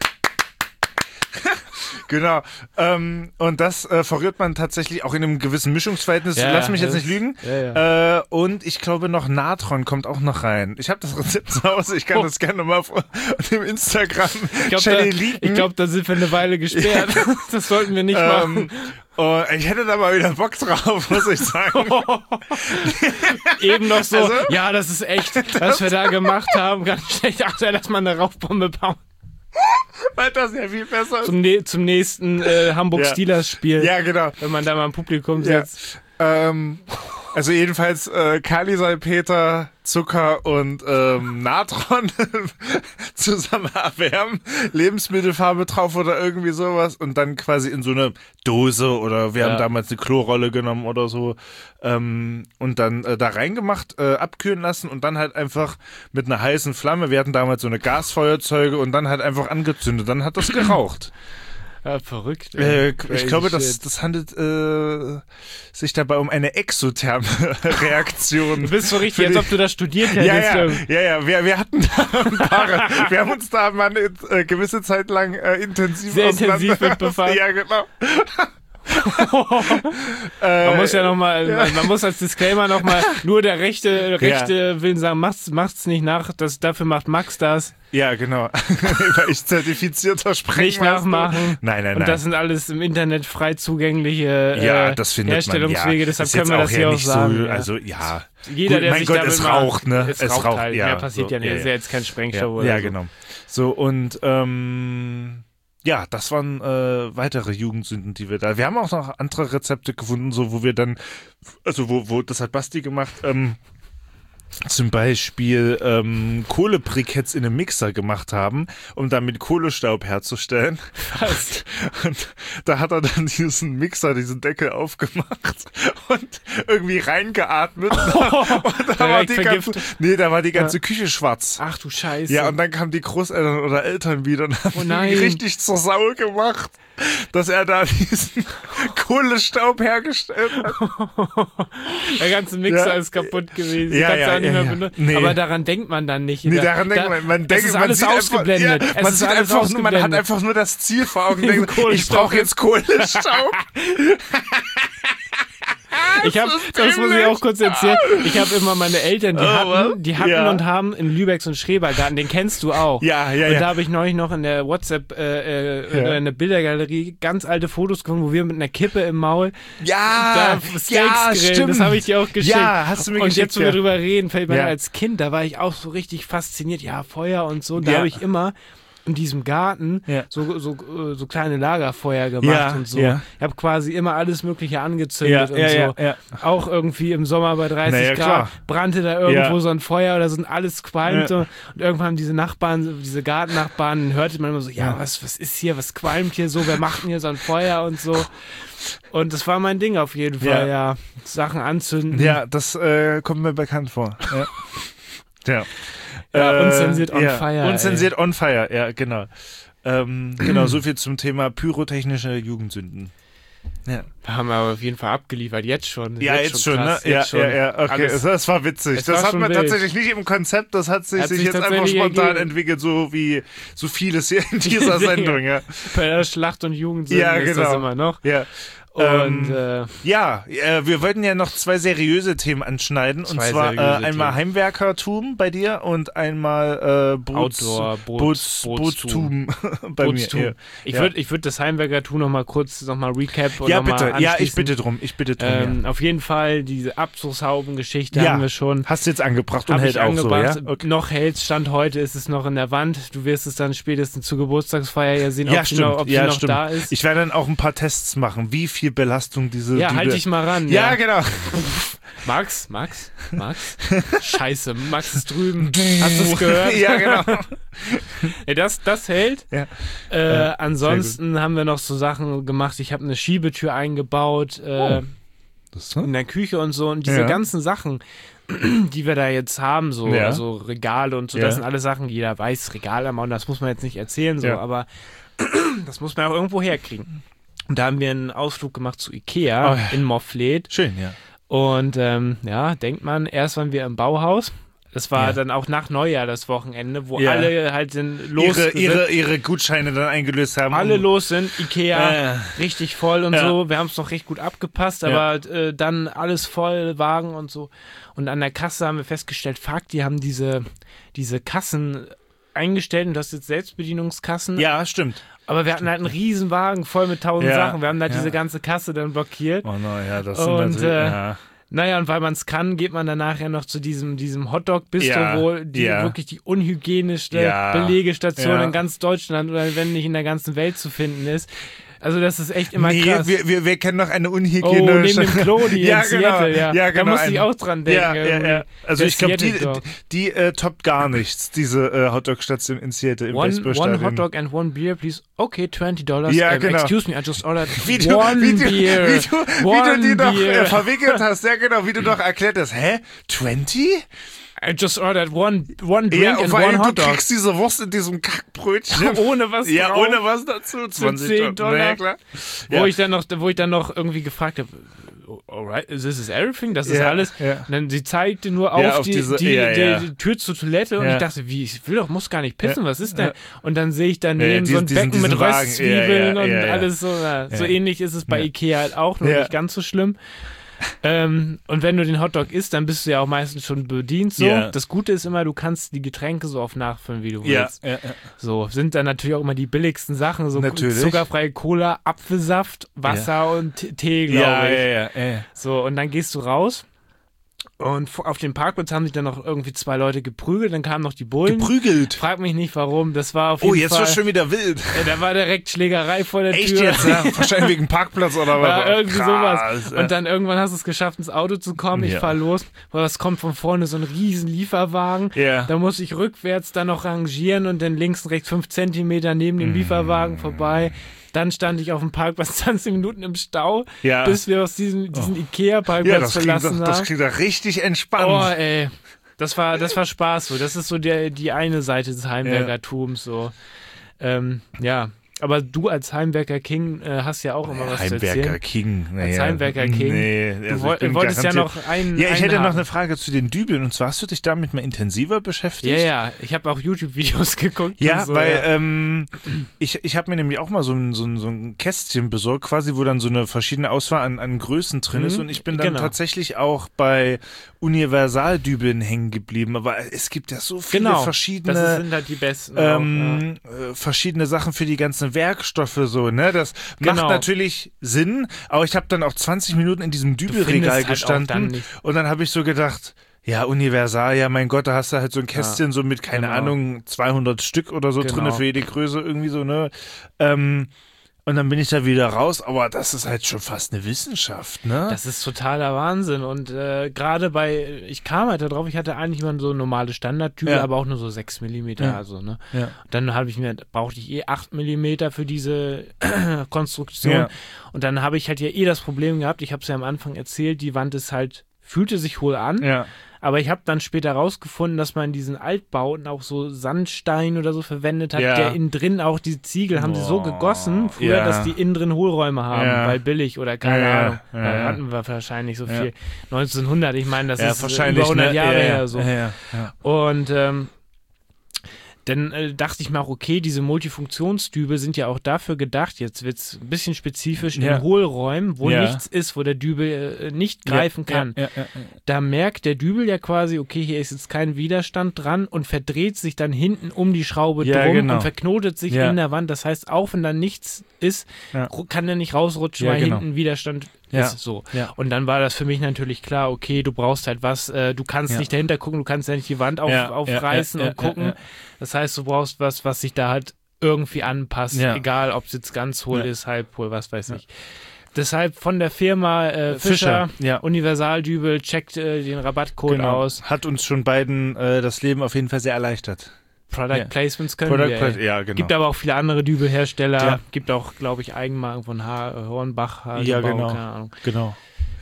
B: Genau. Und das verrührt man tatsächlich auch in einem gewissen Mischungsverhältnis. Lass mich jetzt nicht lügen.
A: Ja.
B: Und ich glaube noch Natron kommt auch noch rein. Ich habe das Rezept zu Hause. Ich kann das gerne mal auf dem Instagram-Channel liegen.
A: Ich glaube, da sind wir eine Weile gesperrt. Das sollten wir nicht machen.
B: Ich hätte da mal wieder Bock drauf, muss ich sagen.
A: Eben noch so, also, ja, das ist echt, was wir da gemacht haben. Ganz schlecht. Ach, lass mal eine Rauchbombe bauen.
B: Weil das ja viel besser
A: ist. Zum nächsten Hamburg-Steelers-Spiel.
B: Ja, genau.
A: Wenn man da mal im Publikum sitzt.
B: Also jedenfalls Kalisalpeter, Zucker und Natron zusammen erwärmen, Lebensmittelfarbe drauf oder irgendwie sowas und dann quasi in so eine Dose oder wir haben damals eine Klorolle genommen oder so und dann da reingemacht, abkühlen lassen und dann halt einfach mit einer heißen Flamme, wir hatten damals so eine Gasfeuerzeuge und dann halt einfach angezündet, dann hat das geraucht.
A: Ja, verrückt.
B: Ich glaube, das handelt sich dabei um eine exotherme Reaktion.
A: Du bist so richtig, als ob du das studiert hättest.
B: Ja. Wir hatten da ein paar. Wir haben uns da mal eine gewisse Zeit lang intensiv
A: mit befasst.
B: Ja, genau.
A: Man muss ja nochmal, man muss als Disclaimer nochmal, nur der Rechte will sagen, macht's nicht nach, dafür macht Max das.
B: Ja, genau. Weil ich zertifizierter Sprechmeister.
A: Nicht nachmachen.
B: Nein.
A: Und das sind alles im Internet frei zugängliche Herstellungswege, deshalb können wir das hier auch sagen.
B: So, also, ja.
A: Jeder,
B: gut,
A: der
B: mein
A: sich
B: Gott,
A: damit
B: es raucht, ne?
A: Es raucht halt.
B: Ja,
A: mehr passiert
B: so,
A: ja nicht. Es ist ja jetzt kein Sprengstoff oder so.
B: Ja, genau. So, und, ja, das waren weitere Jugendsünden, die wir da. Wir haben auch noch andere Rezepte gefunden, so wo wir dann, also wo das hat Basti gemacht, zum Beispiel Kohlebriketts in einem Mixer gemacht haben, um damit Kohlestaub herzustellen.
A: Was?
B: Und da hat er dann diesen Deckel aufgemacht und irgendwie reingeatmet. Und da war die ganze Küche schwarz.
A: Ach du Scheiße.
B: Ja, und dann kamen die Großeltern oder Eltern wieder und haben ihn richtig zur Sau gemacht, dass er da diesen Kohlestaub hergestellt hat.
A: Der ganze Mixer ist kaputt gewesen.
B: Ja.
A: Nee. Aber daran denkt man dann nicht.
B: Nee, daran denkt man.
A: Es ist alles ausgeblendet.
B: Man hat einfach nur das Ziel vor Augen. Denkt, ich brauche jetzt Kohlestaub.
A: Das muss ich auch kurz erzählen. Ich habe immer meine Eltern, die hatten und haben in Lübeck so einen Schrebergarten, den kennst du auch.
B: Ja.
A: Und da habe ich neulich noch in der WhatsApp in der Bildergalerie ganz alte Fotos gefunden, wo wir mit einer Kippe im Maul Steaks grillen.
B: Stimmt.
A: Das habe ich dir auch geschickt.
B: Ja, hast du mir geschickt.
A: Und jetzt, wo wir drüber reden, fällt mir als Kind, da war ich auch so richtig fasziniert. Ja, Feuer und so. Da habe ich immer in diesem Garten so kleine Lagerfeuer gemacht und so. Ja. Ich habe quasi immer alles Mögliche angezündet und so. Ja. Auch irgendwie im Sommer bei 30 Grad brannte da irgendwo so ein Feuer oder so und alles qualmte. Und irgendwann haben diese Gartennachbarn, hörte man immer so, was ist hier, was qualmt hier so, wer macht denn hier so ein Feuer und so. Und das war mein Ding auf jeden Fall, Sachen anzünden.
B: Ja, das kommt mir bekannt vor. Ja.
A: Unzensiert on fire.
B: Unzensiert on fire, ja, genau. Genau, so viel zum Thema pyrotechnische Jugendsünden.
A: Ja. Da haben wir aber auf jeden Fall abgeliefert, jetzt schon.
B: Ja, jetzt schon, krass, ne? Ja, okay, das war witzig. Das hat man tatsächlich nicht im Konzept, das hat sich jetzt einfach spontan entwickelt, so wie so vieles hier in dieser Sendung, ja.
A: Bei der Schlacht- und Jugendsünden ist das immer noch.
B: Ja. Und wir wollten ja noch 2 seriöse Themen anschneiden. Und zwar einmal Heimwerkertum bei dir und einmal Bootstum bei mir.
A: Ich würde das Heimwerkertum noch mal kurz recap und
B: ja, bitte. Ja, ich bitte drum.
A: Auf jeden Fall, diese Abzugshauben-Geschichte haben wir schon.
B: Hast du jetzt angebracht und hält auch so, ja?
A: Okay. Noch hält, Stand heute ist es noch in der Wand. Du wirst es dann spätestens zur Geburtstagsfeier ja sehen, ob sie noch da ist.
B: Ich werde dann auch ein paar Tests machen, wie viel Belastung diese...
A: Ja, halt dich mal ran.
B: Ja, genau.
A: Max? Scheiße, Max ist drüben. Hast du es gehört?
B: Ja, genau.
A: Ja, das hält. Ja. Ansonsten haben wir noch so Sachen gemacht. Ich habe eine Schiebetür eingebaut in der Küche und so. Und diese ganzen Sachen, die wir da jetzt haben, so also Regale und so, das sind alle Sachen, jeder weiß, Regale, und das muss man jetzt nicht erzählen, so, aber das muss man auch irgendwo herkriegen. Und da haben wir einen Ausflug gemacht zu Ikea in Moffleth.
B: Schön, ja.
A: Und denkt man, erst waren wir im Bauhaus. Das war dann auch nach Neujahr das Wochenende, wo alle halt
B: ihre Gutscheine dann eingelöst haben.
A: Alle los sind, Ikea, richtig voll und so. Wir haben es noch recht gut abgepasst, aber dann alles voll, Wagen und so. Und an der Kasse haben wir festgestellt, die haben diese Kassen eingestellt und das ist jetzt Selbstbedienungskassen.
B: Ja, stimmt.
A: Aber wir hatten halt einen riesen Wagen voll mit 1000 Sachen. Wir haben da diese ganze Kasse dann blockiert.
B: Oh no, das sind natürlich...
A: Naja, und weil man es kann, geht man dann nachher noch zu diesem Hotdog-Bistro, wo wirklich die unhygienischste Belegestation in ganz Deutschland oder wenn nicht in der ganzen Welt zu finden ist. Also das ist echt immer krass.
B: Wir kennen noch eine unhygienische...
A: neben dem Klo, die in Seattle,
B: ja, genau.
A: Da musste ich auch dran denken.
B: Ja. Also ich glaube, die toppt gar nichts, diese Hotdog-Station in Seattle im Baseballstadion.
A: One Hotdog and one beer, please. Okay, $20.
B: Ja, genau.
A: Excuse me, I just ordered
B: Wie du die noch verwickelt hast. Ja, genau, wie du noch erklärt hast. Hä? 20?
A: I just ordered one drink and one Hotdog.
B: Du kriegst diese Wurst in diesem Kackbrötchen.
A: Ohne was drauf.
B: Ja, ohne was dazu.
A: $10.
B: Ja, klar.
A: Wo ich dann noch irgendwie gefragt habe, alright, this is everything? Das ist alles? Ja. Und dann sie zeigte nur auf die Tür zur Toilette und ich dachte, muss gar nicht pissen, was ist denn? Ja. Und dann sehe ich daneben so ein Becken mit Röstzwiebeln und alles so. So ähnlich ist es bei Ikea halt auch, nur nicht ganz so schlimm. Und wenn du den Hotdog isst, dann bist du ja auch meistens schon bedient. So. Yeah. Das Gute ist immer, du kannst die Getränke so oft nachfüllen, wie du willst. So sind dann natürlich auch immer die billigsten Sachen, so zuckerfreie Cola, Apfelsaft, Wasser und Tee, glaube ich. So, und dann gehst du raus. Und auf dem Parkplatz haben sich dann noch irgendwie 2 Leute geprügelt, dann kamen noch die Bullen.
B: Geprügelt?
A: Frag mich nicht warum, das war auf jeden Fall...
B: Oh, jetzt wird schon wieder wild.
A: Ja, da war direkt Schlägerei vor der Tür.
B: Echt jetzt? Ja? Wahrscheinlich wegen Parkplatz oder was?
A: Ja, irgendwie sowas. Und dann irgendwann hast du es geschafft, ins Auto zu kommen, ich fahr los, weil es kommt von vorne so ein riesen Lieferwagen. Ja. Da muss ich rückwärts dann noch rangieren und dann links und rechts 5 Zentimeter neben dem Lieferwagen vorbei. Dann stand ich auf dem Parkplatz 20 Minuten im Stau, bis wir aus diesen Ikea-Parkplatz verlassen haben.
B: Das klingt doch richtig entspannt.
A: Oh, ey. Das war Spaß so. Das ist so die eine Seite des Heimwerkertums. So. Aber du als Heimwerker-King hast ja auch immer was zu erzählen.
B: Heimwerker-King.
A: Als Heimwerker-King.
B: Nee,
A: also du wolltest ja noch einen...
B: Ja, ich hätte noch eine Frage zu den Dübeln. Und zwar hast du dich damit mal intensiver beschäftigt?
A: Ja. Ich habe auch YouTube-Videos geguckt.
B: Ja, so, weil ich habe mir nämlich auch mal so ein Kästchen besorgt, quasi, wo dann so eine verschiedene Auswahl an Größen drin ist. Und ich bin dann tatsächlich auch bei Universaldübeln hängen geblieben. Aber es gibt ja so viele verschiedene...
A: das sind halt die besten.
B: Verschiedene Sachen für die ganzen Werkstoffe so, ne? Das macht natürlich Sinn, aber ich habe dann auch 20 Minuten in diesem Dübelregal gestanden und dann habe ich so gedacht, ja, Universal, ja, mein Gott, da hast du halt so ein Kästchen so mit, keine Ahnung, 200 Stück oder so drin für jede Größe irgendwie so, ne? Und dann bin ich da wieder raus, aber das ist halt schon fast eine Wissenschaft, ne?
A: Das ist totaler Wahnsinn und gerade ich kam halt darauf, ich hatte eigentlich immer so normale Standardtypen, aber auch nur so 6 mm, also, ne? Ja. Dann brauchte ich 8 mm für diese Konstruktion und dann habe ich halt das Problem gehabt, ich habe es ja am Anfang erzählt, die Wand ist halt fühlte sich hohl an.
B: Ja.
A: Aber ich habe dann später rausgefunden, dass man in diesen Altbauten auch so Sandstein oder so verwendet hat, der innen drin auch, die Ziegel haben sie so gegossen früher, dass die innen drin Hohlräume haben, weil billig oder keine Ahnung. Da hatten wir wahrscheinlich so viel. 1900, ich meine, das ist über 100 Jahre her so. Und dann dachte ich mir auch, okay, diese Multifunktionsdübel sind ja auch dafür gedacht, jetzt wird es ein bisschen spezifisch, in Hohlräumen, wo nichts ist, wo der Dübel nicht greifen kann. Da merkt der Dübel ja quasi, okay, hier ist jetzt kein Widerstand dran und verdreht sich dann hinten um die Schraube drum und verknotet sich in der Wand. Das heißt, auch wenn da nichts ist, kann der nicht rausrutschen, weil hinten Widerstand ist so. Und dann war das für mich natürlich klar, okay, du brauchst halt was, du kannst nicht dahinter gucken, du kannst ja nicht die Wand aufreißen und gucken. Das heißt, du brauchst was sich da halt irgendwie anpasst, egal ob es jetzt ganz hohl ist, halb hohl, was weiß ich. Deshalb von der Firma Fischer Universaldübel, checkt den Rabattcode aus.
B: Hat uns schon beiden das Leben auf jeden Fall sehr erleichtert.
A: Product Placements können wir.
B: Genau.
A: Gibt aber auch viele andere Dübelhersteller. Gibt auch, glaube ich, Eigenmarken von Hornbach.
B: Keine Ahnung. Genau.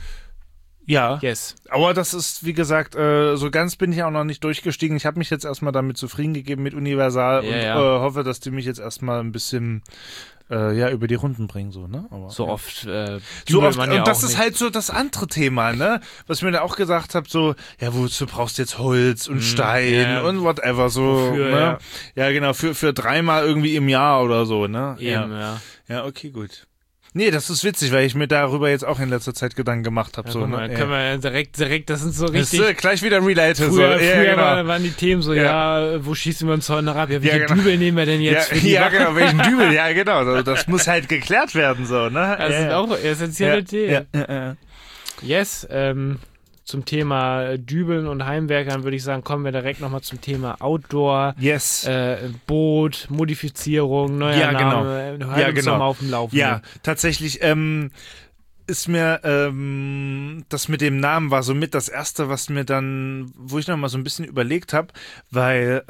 B: Ja, aber das ist, wie gesagt, so ganz bin ich auch noch nicht durchgestiegen. Ich habe mich jetzt erstmal damit zufrieden gegeben mit Universal und hoffe, dass die mich jetzt erstmal ein bisschen über die Runden bringen, so, ne? Aber,
A: so oft,
B: und das ist halt so das andere Thema, ne? Was ich mir da auch gesagt habe, so, wozu brauchst du jetzt Holz und Stein und whatever, so,
A: wofür,
B: ne? Ja, genau, für 3-mal irgendwie im Jahr oder so, ne?
A: Ja,
B: okay, gut. Nee, das ist witzig, weil ich mir darüber jetzt auch in letzter Zeit Gedanken gemacht habe.
A: Ja, so, ne? Können wir direkt, das sind so richtig... Das
B: ist genau. Gleich wieder related.
A: Früher waren die Themen so, wo schießen wir uns heute noch ab? Ja, welche Dübel nehmen wir denn jetzt?
B: Genau, welchen Dübel? Ja, genau. Das muss halt geklärt werden, so, ne?
A: Das sind auch essentielle Themen. Yes, zum Thema Dübeln und Heimwerkern würde ich sagen, kommen wir direkt nochmal zum Thema Outdoor, Boot, Modifizierung, neuer Name,
B: genau.
A: Auf dem Laufenden.
B: Ja, tatsächlich ist mir das mit dem Namen war so mit das Erste, was mir dann, wo ich nochmal so ein bisschen überlegt habe, weil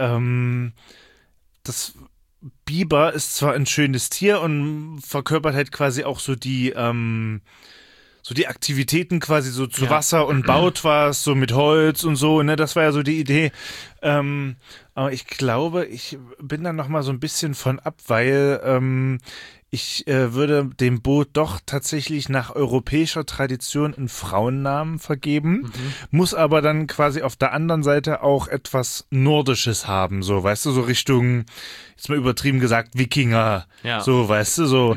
B: das Biber ist zwar ein schönes Tier und verkörpert halt quasi auch so die Aktivitäten quasi so zu Wasser und baut was, so mit Holz und so, ne, das war ja so die Idee. Aber ich glaube, ich bin da nochmal so ein bisschen von ab, weil ich würde dem Boot doch tatsächlich nach europäischer Tradition einen Frauennamen vergeben, muss aber dann quasi auf der anderen Seite auch etwas Nordisches haben, so, weißt du, so Richtung, jetzt mal übertrieben gesagt, Wikinger, so, weißt du, so,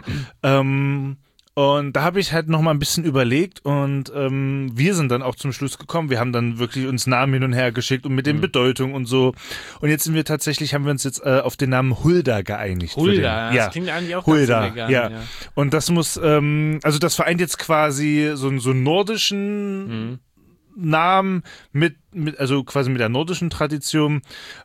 B: und da habe ich halt noch mal ein bisschen überlegt und wir sind dann auch zum Schluss gekommen. Wir haben dann wirklich uns Namen hin und her geschickt und mit den Bedeutungen und so. Und jetzt haben wir uns jetzt auf den Namen Hulda geeinigt.
A: Hulda, das klingt eigentlich auch ganz elegant.
B: Ja. Und das muss, also das vereint jetzt quasi so einen nordischen Namen mit, also quasi mit der nordischen Tradition,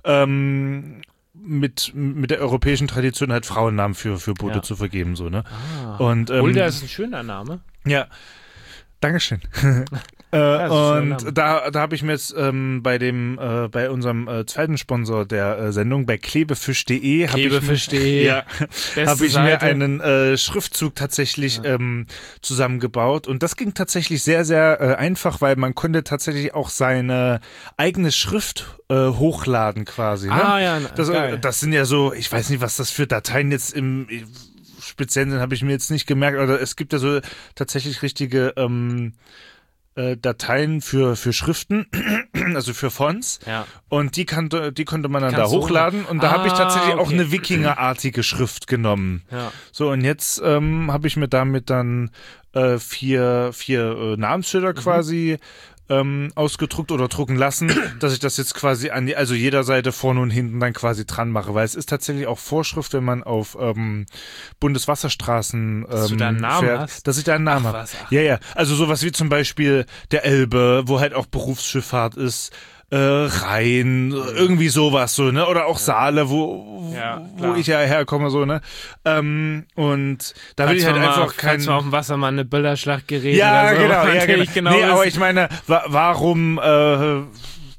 B: mit der europäischen Tradition halt Frauennamen für Boote zu vergeben, so, ne? Und
A: Hulda ist ein schöner Name.
B: Ja, Dankeschön. Und da habe ich mir jetzt bei unserem zweiten Sponsor der Sendung, bei klebefisch.de, habe ich mir einen Schriftzug tatsächlich zusammengebaut. Und das ging tatsächlich sehr, sehr einfach, weil man konnte tatsächlich auch seine eigene Schrift hochladen quasi. Ne? Das sind ja so, ich weiß nicht, was das für Dateien jetzt im Speziellen sind, habe ich mir jetzt nicht gemerkt. Oder es gibt ja so tatsächlich richtige Dateien für Schriften, also für Fonts. Und die konnte man dann da hochladen. Und da habe ich tatsächlich auch eine Wikinger-artige Schrift genommen. So, und jetzt habe ich mir damit dann 4 Namensschilder quasi ausgedruckt oder drucken lassen, dass ich das jetzt quasi also jeder Seite vorne und hinten dann quasi dran mache, weil es ist tatsächlich auch Vorschrift, wenn man auf Bundeswasserstraßen
A: dass du da einen Namen
B: fährt,
A: hast?
B: dass ich da einen Namen habe. Ja, also sowas wie zum Beispiel der Elbe, wo halt auch Berufsschifffahrt ist, Rhein, irgendwie sowas so, ne? Oder auch Saale, wo ich ja herkomme, so, ne? Und da will ich halt einfach
A: kein... auf dem Wasser mal eine Böllerschlachtgerät
B: oder
A: so.
B: Genau. Nee, aber ich meine, warum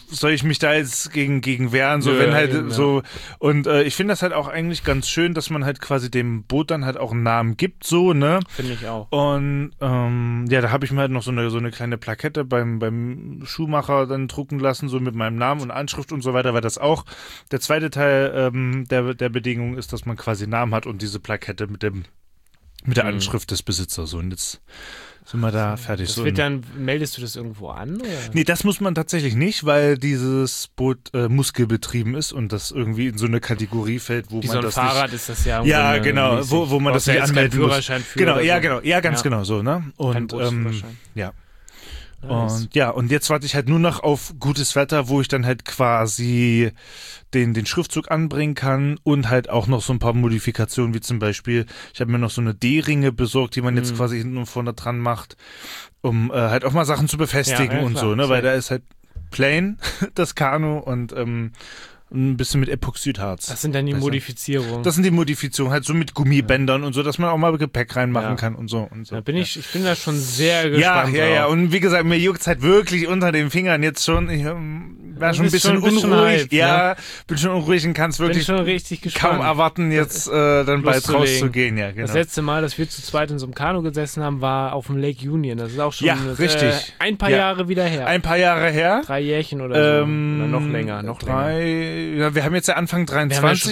B: soll ich mich da jetzt gegen wehren? So, wenn halt eben, so. Und ich finde das halt auch eigentlich ganz schön, dass man halt quasi dem Boot dann halt auch einen Namen gibt, so, ne?
A: Finde ich auch.
B: Und da habe ich mir halt noch so eine kleine Plakette beim Schuhmacher dann drucken lassen, so mit meinem Namen und Anschrift und so weiter, weil das auch der zweite Teil der Bedingung ist, dass man quasi einen Namen hat und diese Plakette mit der Anschrift des Besitzers. So, und jetzt sind wir da fertig.
A: Das
B: so
A: wird dann, meldest du das irgendwo an? Oder?
B: Nee, das muss man tatsächlich nicht, weil dieses Boot muskelbetrieben ist und das irgendwie in so eine Kategorie fällt, wo
A: wie
B: man
A: so ein
B: das
A: Fahrrad
B: nicht,
A: ist das ja.
B: Ja, genau, wo man das nicht anmelden muss.
A: Führerschein für
B: Genau,
A: oder
B: ja,
A: so.
B: genau, ja, ganz genau so, ne? Und ja.
A: Nice.
B: Und jetzt warte ich halt nur noch auf gutes Wetter, wo ich dann halt quasi den Schriftzug anbringen kann und halt auch noch so ein paar Modifikationen, wie zum Beispiel, ich habe mir noch so eine D-Ringe besorgt, die man jetzt quasi hinten und vorne dran macht, um halt auch mal Sachen zu befestigen und klar, so, ne? Weil da ist halt plain, das Kanu und ein bisschen mit Epoxidharz.
A: Das sind dann die Modifizierungen.
B: Das sind die Modifizierungen, halt so mit Gummibändern und so, dass man auch mal Gepäck reinmachen kann und so. Und so.
A: Da ich bin da schon sehr gespannt.
B: Ja. Und wie gesagt, mir juckt's halt wirklich unter den Fingern jetzt schon. Ich war schon ein bisschen unruhig.
A: Hype, ne?
B: Bin schon unruhig und kann es wirklich
A: schon richtig gespannt.
B: kaum erwarten, jetzt dann bald rauszugehen. Ja, genau.
A: Das letzte Mal, dass wir zu zweit in so einem Kanu gesessen haben, war auf dem Lake Union. Das ist auch schon
B: richtig.
A: Ein paar Jahre wieder her.
B: Ein paar Jahre her.
A: 3 Jährchen oder so. Oder noch länger.
B: Ja, wir haben jetzt ja Anfang 23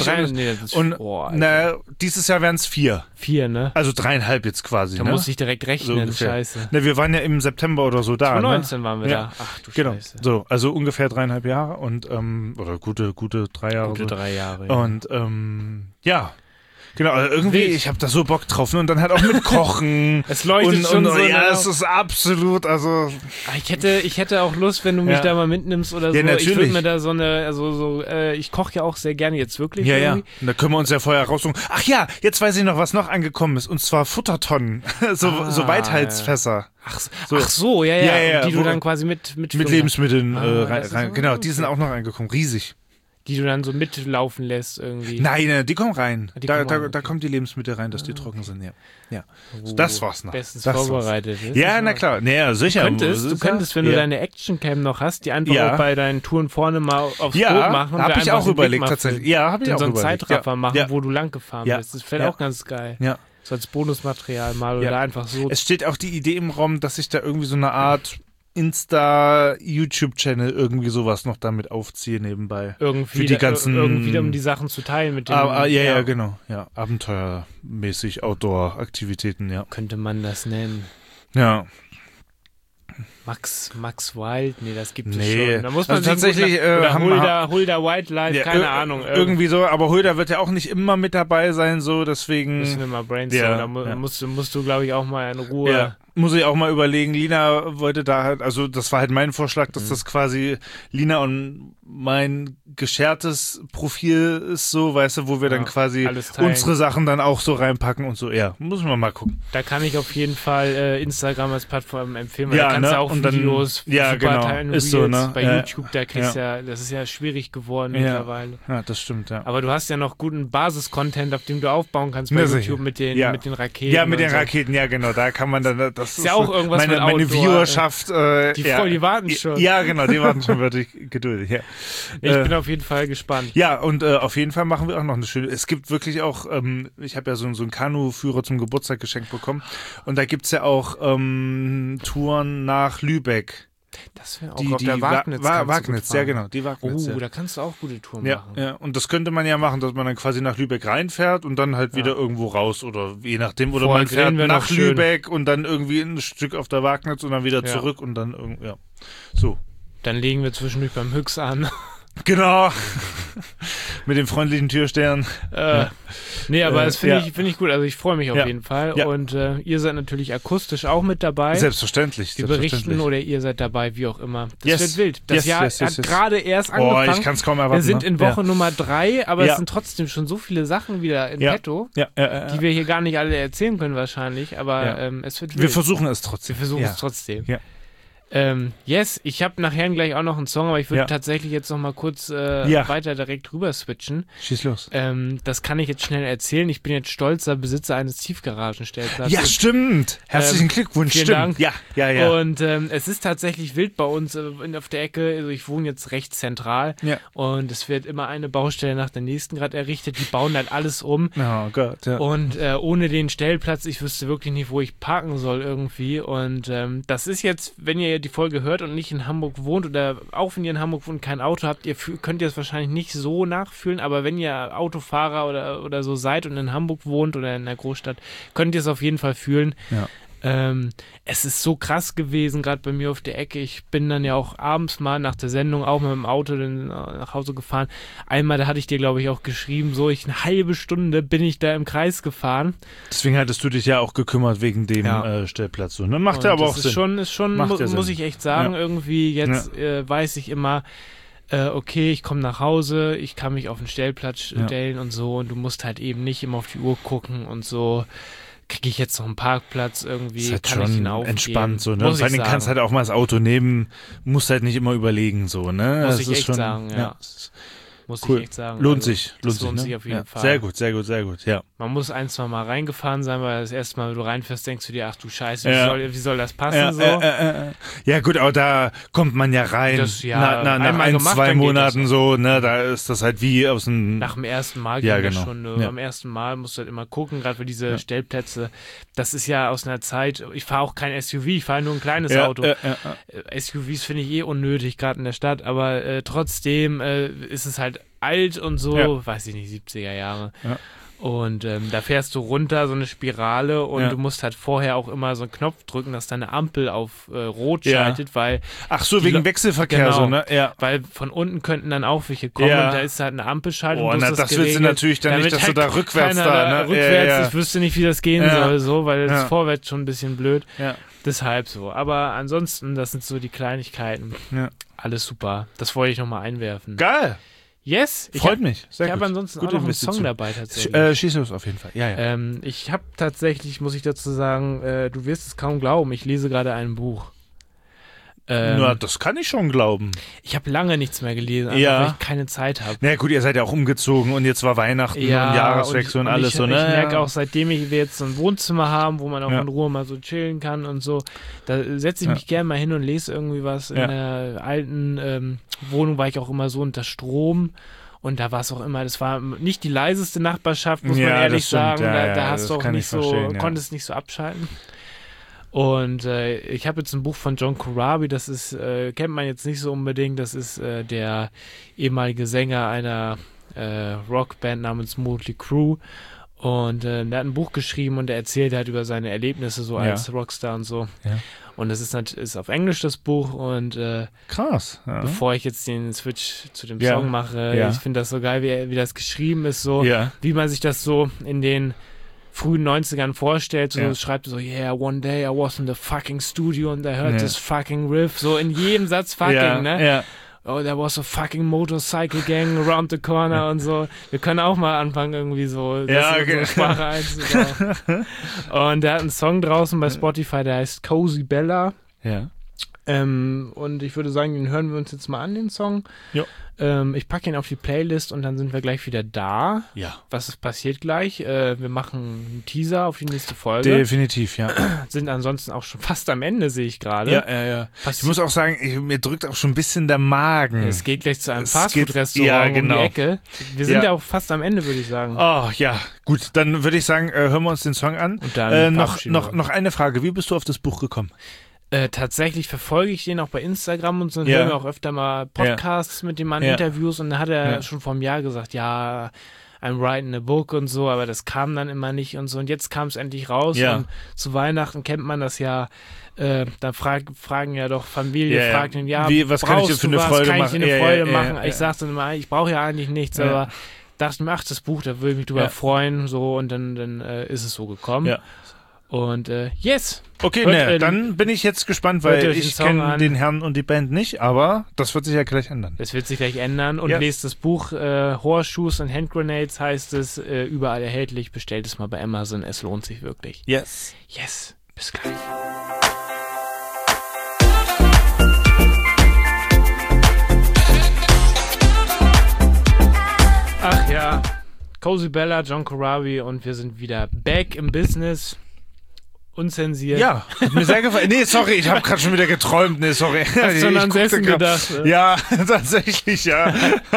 B: dieses Jahr wären es 4.
A: 4, ne?
B: Also 3,5 jetzt quasi.
A: Da muss ich direkt rechnen, so scheiße.
B: Ne, wir waren ja im September oder so da.
A: 2019 waren wir da. Ach du Scheiße.
B: So, also ungefähr 3,5 Jahre und oder gute 3 Jahre.
A: Gute 3 Jahre.
B: Und ja. Genau, also irgendwie, ich habe da so Bock drauf. Ne? Und dann halt auch mit Kochen.
A: Es leuchtet schon so.
B: Ja, es ist absolut, also.
A: Ich hätte auch Lust, wenn du mich da mal mitnimmst oder so.
B: Natürlich.
A: Ich würde mir da so eine, ich koche ja auch sehr gerne jetzt wirklich.
B: Ja,
A: irgendwie.
B: Und da können wir uns ja vorher raussuchen. Ach ja, jetzt weiß ich noch, was noch angekommen ist. Und zwar Futtertonnen. so Weithaltsfässer.
A: Ach so, ja. Die du dann quasi mit
B: Lebensmitteln rein. Genau, die sind auch noch angekommen. Riesig.
A: Die du dann so mitlaufen lässt irgendwie.
B: Nein, die kommen rein. Da kommen die Lebensmittel rein, dass die trocken sind, ja. Das war's noch.
A: Bestens vorbereitet.
B: Ja, na klar. Naja, sicher.
A: Du könntest, wenn du deine Actioncam noch hast, die einfach auch bei deinen Touren vorne mal aufs Boot machen. Und
B: hab ich auch überlegt, tatsächlich. Ja, hab ich auch überlegt.
A: So einen Zeitraffer machen, wo du lang gefahren bist. Das fällt auch ganz geil.
B: Ja.
A: So als Bonusmaterial mal oder einfach so.
B: Es steht auch die Idee im Raum, dass ich da irgendwie so eine Art Insta-YouTube-Channel irgendwie sowas noch damit aufziehe nebenbei.
A: Irgendwie,
B: für die ganzen,
A: irgendwie um die Sachen zu teilen mit dem.
B: Ja, genau. Ja, abenteuermäßig Outdoor-Aktivitäten, ja.
A: Könnte man das nennen.
B: Ja.
A: Max Wild? Nee, das gibt es
B: schon.
A: Da muss man
B: tatsächlich
A: oder Hulda Wildlife, keine Ahnung.
B: Irgendwie so, aber Hulda wird ja auch nicht immer mit dabei sein, so, deswegen.
A: Müssen wir mal brainstormen. Da musst du, glaube ich, auch mal in Ruhe.
B: Ja. Muss ich auch mal überlegen. Lina wollte da halt, also das war halt mein Vorschlag, dass das quasi Lina und mein geschertes Profil ist, so, weißt du, wo wir dann quasi unsere Sachen dann auch so reinpacken und so. Ja, muss man mal gucken.
A: Da kann ich auf jeden Fall Instagram als Plattform empfehlen, weil da kannst du auch und Videos
B: super
A: teilen.
B: Ist so, ne?
A: Bei YouTube, da kriegst das ist ja schwierig geworden mittlerweile.
B: Ja, das stimmt, ja.
A: Aber du hast ja noch guten Basis-Content, auf dem du aufbauen kannst bei YouTube mit den Raketen.
B: Ja, mit den Raketen, ja, genau. Da kann man dann, das
A: ist ja auch irgendwas
B: meine Viewerschaft.
A: Die warten schon.
B: Ja, genau, die warten schon wirklich geduldig, ja.
A: Ich bin auf jeden Fall gespannt.
B: Ja, und auf jeden Fall machen wir auch noch eine schöne, es gibt wirklich auch, ich habe ja so einen Kanuführer zum Geburtstag geschenkt bekommen und da gibt's ja auch Touren nach Lübeck.
A: Das wäre auch auf der Wagnitz.
B: Wagnitz, ja genau, die Wagnitz.
A: Da kannst du auch gute Touren machen.
B: Ja, und das könnte man ja machen, dass man dann quasi nach Lübeck reinfährt und dann halt wieder irgendwo raus oder je nachdem, oder man fährt nach Lübeck und dann irgendwie ein Stück auf der Wagnitz und dann wieder zurück und dann irgendwie, so.
A: Dann legen wir zwischendurch beim Hüx an.
B: Genau. Mit dem freundlichen Türstern.
A: Nee, aber das finde ich gut. Also ich freue mich auf jeden Fall. Ja. Und ihr seid natürlich akustisch auch mit dabei.
B: Selbstverständlich.
A: Wir berichten oder ihr seid dabei, wie auch immer. Das wird wild. Das Jahr hat gerade erst angefangen.
B: Ich kann es kaum erwarten.
A: Wir sind in Woche Nummer 3, aber es sind trotzdem schon so viele Sachen wieder in petto, die wir hier gar nicht alle erzählen können wahrscheinlich. Aber es wird wild.
B: Wir versuchen es trotzdem.
A: Ja. Yes, ich habe nachher gleich auch noch einen Song, aber ich würde tatsächlich jetzt noch mal kurz weiter direkt rüber switchen.
B: Schieß los.
A: Das kann ich jetzt schnell erzählen. Ich bin jetzt stolzer Besitzer eines Tiefgaragenstellplatzes.
B: Ja, stimmt. Herzlichen Glückwunsch.
A: Vielen
B: Stimmt.
A: Dank.
B: Ja.
A: Und es ist tatsächlich wild bei uns auf der Ecke. Also ich wohne jetzt recht zentral und es wird immer eine Baustelle nach der nächsten gerade errichtet. Die bauen halt alles um.
B: Oh Gott, ja.
A: Und ohne den Stellplatz, ich wüsste wirklich nicht, wo ich parken soll irgendwie. Und das ist jetzt, wenn ihr die Folge hört und nicht in Hamburg wohnt oder auch wenn ihr in Hamburg wohnt, kein Auto habt, könnt ihr es wahrscheinlich nicht so nachfühlen, aber wenn ihr Autofahrer oder so seid und in Hamburg wohnt oder in der Großstadt, könnt ihr es auf jeden Fall fühlen.
B: Ja.
A: Es ist so krass gewesen, gerade bei mir auf der Ecke. Ich bin dann ja auch abends mal nach der Sendung auch mit dem Auto dann nach Hause gefahren. Einmal, da hatte ich dir, glaube ich, auch geschrieben, so eine halbe Stunde bin ich da im Kreis gefahren.
B: Deswegen hattest du dich ja auch gekümmert wegen dem Stellplatz. So, ne? Macht ja aber auch Sinn.
A: Ist schon muss ich echt sagen, irgendwie jetzt weiß ich immer, okay, ich komme nach Hause, ich kann mich auf den Stellplatz stellen und so und du musst halt eben nicht immer auf die Uhr gucken und so. Kriege ich jetzt noch einen Parkplatz irgendwie,
B: ist halt
A: kann
B: schon
A: ich ihn aufgeben.
B: Entspannt so, ne? Vor allem kannst halt auch mal das Auto nehmen, musst halt nicht immer überlegen so, ne?
A: Muss ich echt sagen, ja. Muss ich echt sagen.
B: Lohnt sich
A: auf jeden Fall.
B: Sehr gut, ja.
A: Man muss 1-2 Mal reingefahren sein, weil das erste Mal, wenn du reinfährst, denkst du dir, ach du Scheiße, wie soll das passen so?
B: Ja gut, aber da kommt man ja rein.
A: Das,
B: nach 1-2 Monaten so, ne? Da ist das halt wie aus dem...
A: Nach dem ersten Mal ging das schon. Beim ersten Mal musst du halt immer gucken, gerade für diese Stellplätze. Das ist ja aus einer Zeit, ich fahre auch kein SUV, ich fahre nur ein kleines Auto. SUVs finde ich unnötig, gerade in der Stadt, aber trotzdem ist es halt alt und so, weiß ich nicht, 70er Jahre. Ja. Und da fährst du runter, so eine Spirale und du musst halt vorher auch immer so einen Knopf drücken, dass deine Ampel auf Rot schaltet, weil...
B: Ach so, wegen Wechselverkehr
A: genau,
B: so, ne? Ja.
A: Weil von unten könnten dann auch welche kommen und da ist halt eine Ampelschaltung.
B: Oh, das willst du natürlich dann nicht, dass du da rückwärts
A: Ich wüsste nicht, wie das gehen soll, so, weil das vorwärts schon ein bisschen blöd. Ja. Deshalb so. Aber ansonsten, das sind so die Kleinigkeiten. Ja. Alles super. Das wollte ich nochmal einwerfen.
B: Geil!
A: Yes.
B: Freut mich.
A: Ich habe ansonsten auch noch einen Song dabei tatsächlich.
B: Schieß los auf jeden Fall. Ja.
A: Ich habe tatsächlich, muss ich dazu sagen, du wirst es kaum glauben, ich lese gerade ein Buch.
B: Na, das kann ich schon glauben.
A: Ich habe lange nichts mehr gelesen, einfach weil ich keine Zeit habe.
B: Na gut, ihr seid ja auch umgezogen und jetzt war Weihnachten und Jahreswechsel und alles so, ne?
A: Ich merke auch, seitdem wir jetzt so ein Wohnzimmer haben, wo man auch in Ruhe mal so chillen kann und so, da setze ich mich gerne mal hin und lese irgendwie was. In der alten Wohnung war ich auch immer so unter Strom. Und da war es auch immer, das war nicht die leiseste Nachbarschaft, muss man ehrlich sagen. Da hast du auch nicht so, konntest nicht so abschalten. Und ich habe jetzt ein Buch von John Corabi, das ist, kennt man jetzt nicht so unbedingt, das ist der ehemalige Sänger einer Rockband namens Motley Crue. Und der hat ein Buch geschrieben und er erzählt halt über seine Erlebnisse so als Rockstar und so. Ja. Und das ist auf Englisch das Buch und
B: krass. Ja.
A: Bevor ich jetzt den Switch zu dem Song mache, ich finde das so geil, wie das geschrieben ist, so wie man sich das so in den frühen 90ern vorstellt, so schreibt so, one day I was in the fucking studio and I heard this fucking riff, so in jedem Satz fucking, ne? Ja. Oh, there was a fucking motorcycle gang around the corner und so. Wir können auch mal anfangen, irgendwie so, so Sprache einzubauen. Und der hat einen Song draußen bei Spotify, der heißt Cozy Bella. Ja. Und ich würde sagen, den hören wir uns jetzt mal an, den Song. Ja. Ich packe ihn auf die Playlist und dann sind wir gleich wieder da. Ja. Was ist passiert gleich? Wir machen einen Teaser auf die nächste Folge.
B: Definitiv, ja.
A: Sind ansonsten auch schon fast am Ende, sehe ich gerade.
B: Ja. Ich muss auch sagen, mir drückt auch schon ein bisschen der Magen.
A: Es geht gleich zu einem Fastfood-Restaurant um die Ecke. Wir sind ja auch fast am Ende, würde ich sagen.
B: Oh, ja. Gut, dann würde ich sagen, hören wir uns den Song an. Und dann noch eine Frage. Wie bist du auf das Buch gekommen?
A: Tatsächlich verfolge ich den auch bei Instagram und so und höre mir auch öfter mal Podcasts mit dem Mann, Interviews und da hat er schon vor einem Jahr gesagt, I'm writing a book und so, aber das kam dann immer nicht und so und jetzt kam es endlich raus und zu Weihnachten kennt man das ja, da fragen ja doch Familie, fragt ihn,
B: was kann ich dir für eine Freude
A: machen? Ich sag dann immer, ich brauche ja eigentlich nichts, aber dachte mir, das Buch, da würde ich mich drüber freuen, so und dann ist es so gekommen. Ja. Und yes.
B: Okay, dann bin ich jetzt gespannt, weil ich kenne den Herrn und die Band nicht, aber das wird sich ja gleich ändern.
A: Das wird sich gleich ändern und lest das Buch Horseshoes and Hand Grenades heißt es, überall erhältlich, bestellt es mal bei Amazon, es lohnt sich wirklich.
B: Yes.
A: Bis gleich. Ja, Cozy Bella, John Corabi und wir sind wieder back im Business. Unzensiert.
B: Ja, hat mir sehr gefallen. Nee, sorry, ich habe gerade schon wieder geträumt. Nee, sorry.
A: Hast du an Essen gedacht?
B: Ja, tatsächlich, ja.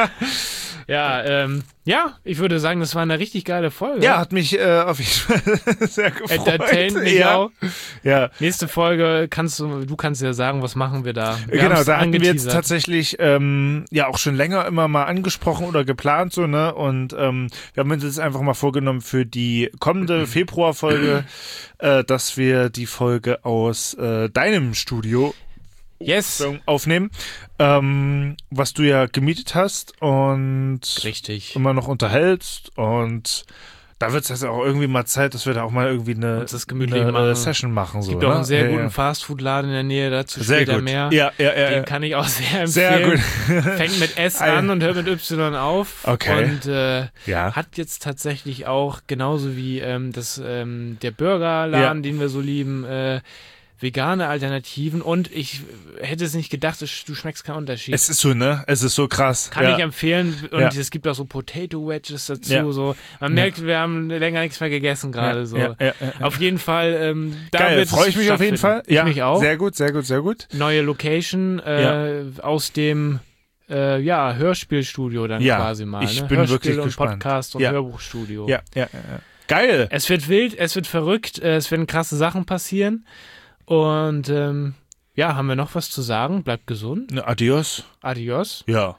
A: Ja, ich würde sagen, das war eine richtig geile Folge.
B: Ja, hat mich auf jeden Fall sehr gefreut.
A: Entertained mich auch.
B: Ja.
A: Nächste Folge kannst du ja sagen, was machen wir da?
B: Genau, da hatten wir jetzt tatsächlich ja auch schon länger immer mal angesprochen oder geplant so, ne? Und wir haben uns jetzt einfach mal vorgenommen für die kommende Februarfolge, dass wir die Folge aus deinem Studio aufnehmen, was du ja gemietet hast und
A: richtig
B: immer noch unterhältst, und da wird es jetzt auch irgendwie mal Zeit, dass wir da auch mal irgendwie eine Session machen.
A: Es gibt auch einen sehr guten Fastfood-Laden in der Nähe, dazu später mehr.
B: Ja.
A: Den kann ich auch sehr empfehlen.
B: Sehr gut.
A: Fängt mit S an und hört mit Y auf.
B: Okay.
A: Und hat jetzt tatsächlich auch, genauso wie der Burgerladen, den wir so lieben, vegane Alternativen, und ich hätte es nicht gedacht, du schmeckst keinen Unterschied.
B: Es ist so, ne? Es ist so krass.
A: Kann ich empfehlen, und es gibt auch so Potato Wedges dazu, so. Man merkt, wir haben länger nichts mehr gegessen gerade, so. Auf jeden Fall,
B: geil, freue ich mich auf jeden Fall.
A: Ja, mich auch.
B: Sehr gut.
A: Neue Location, aus dem Hörspielstudio dann quasi mal.
B: Ich
A: ne?
B: bin
A: Hörspiel
B: wirklich
A: und
B: gespannt.
A: Podcast und Hörbuchstudio.
B: Ja. Geil.
A: Es wird wild, es wird verrückt, es werden krasse Sachen passieren. Und haben wir noch was zu sagen? Bleibt gesund.
B: Adios. Ja.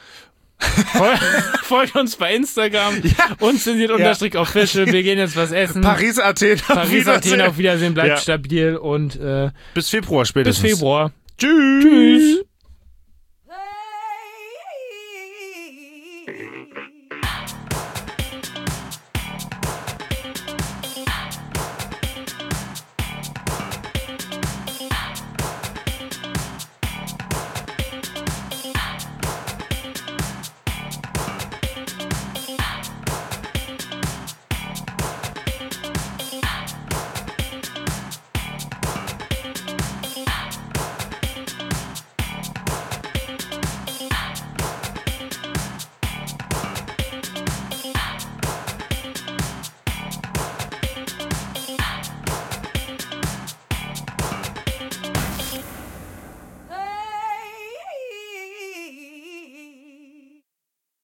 A: Folgt uns bei Instagram. Unzensiert_official. Wir gehen jetzt was essen.
B: Paris, Athen
A: auf Wiedersehen. Bleibt stabil und
B: bis Februar spätestens.
A: Bis Februar.
B: Tschüss.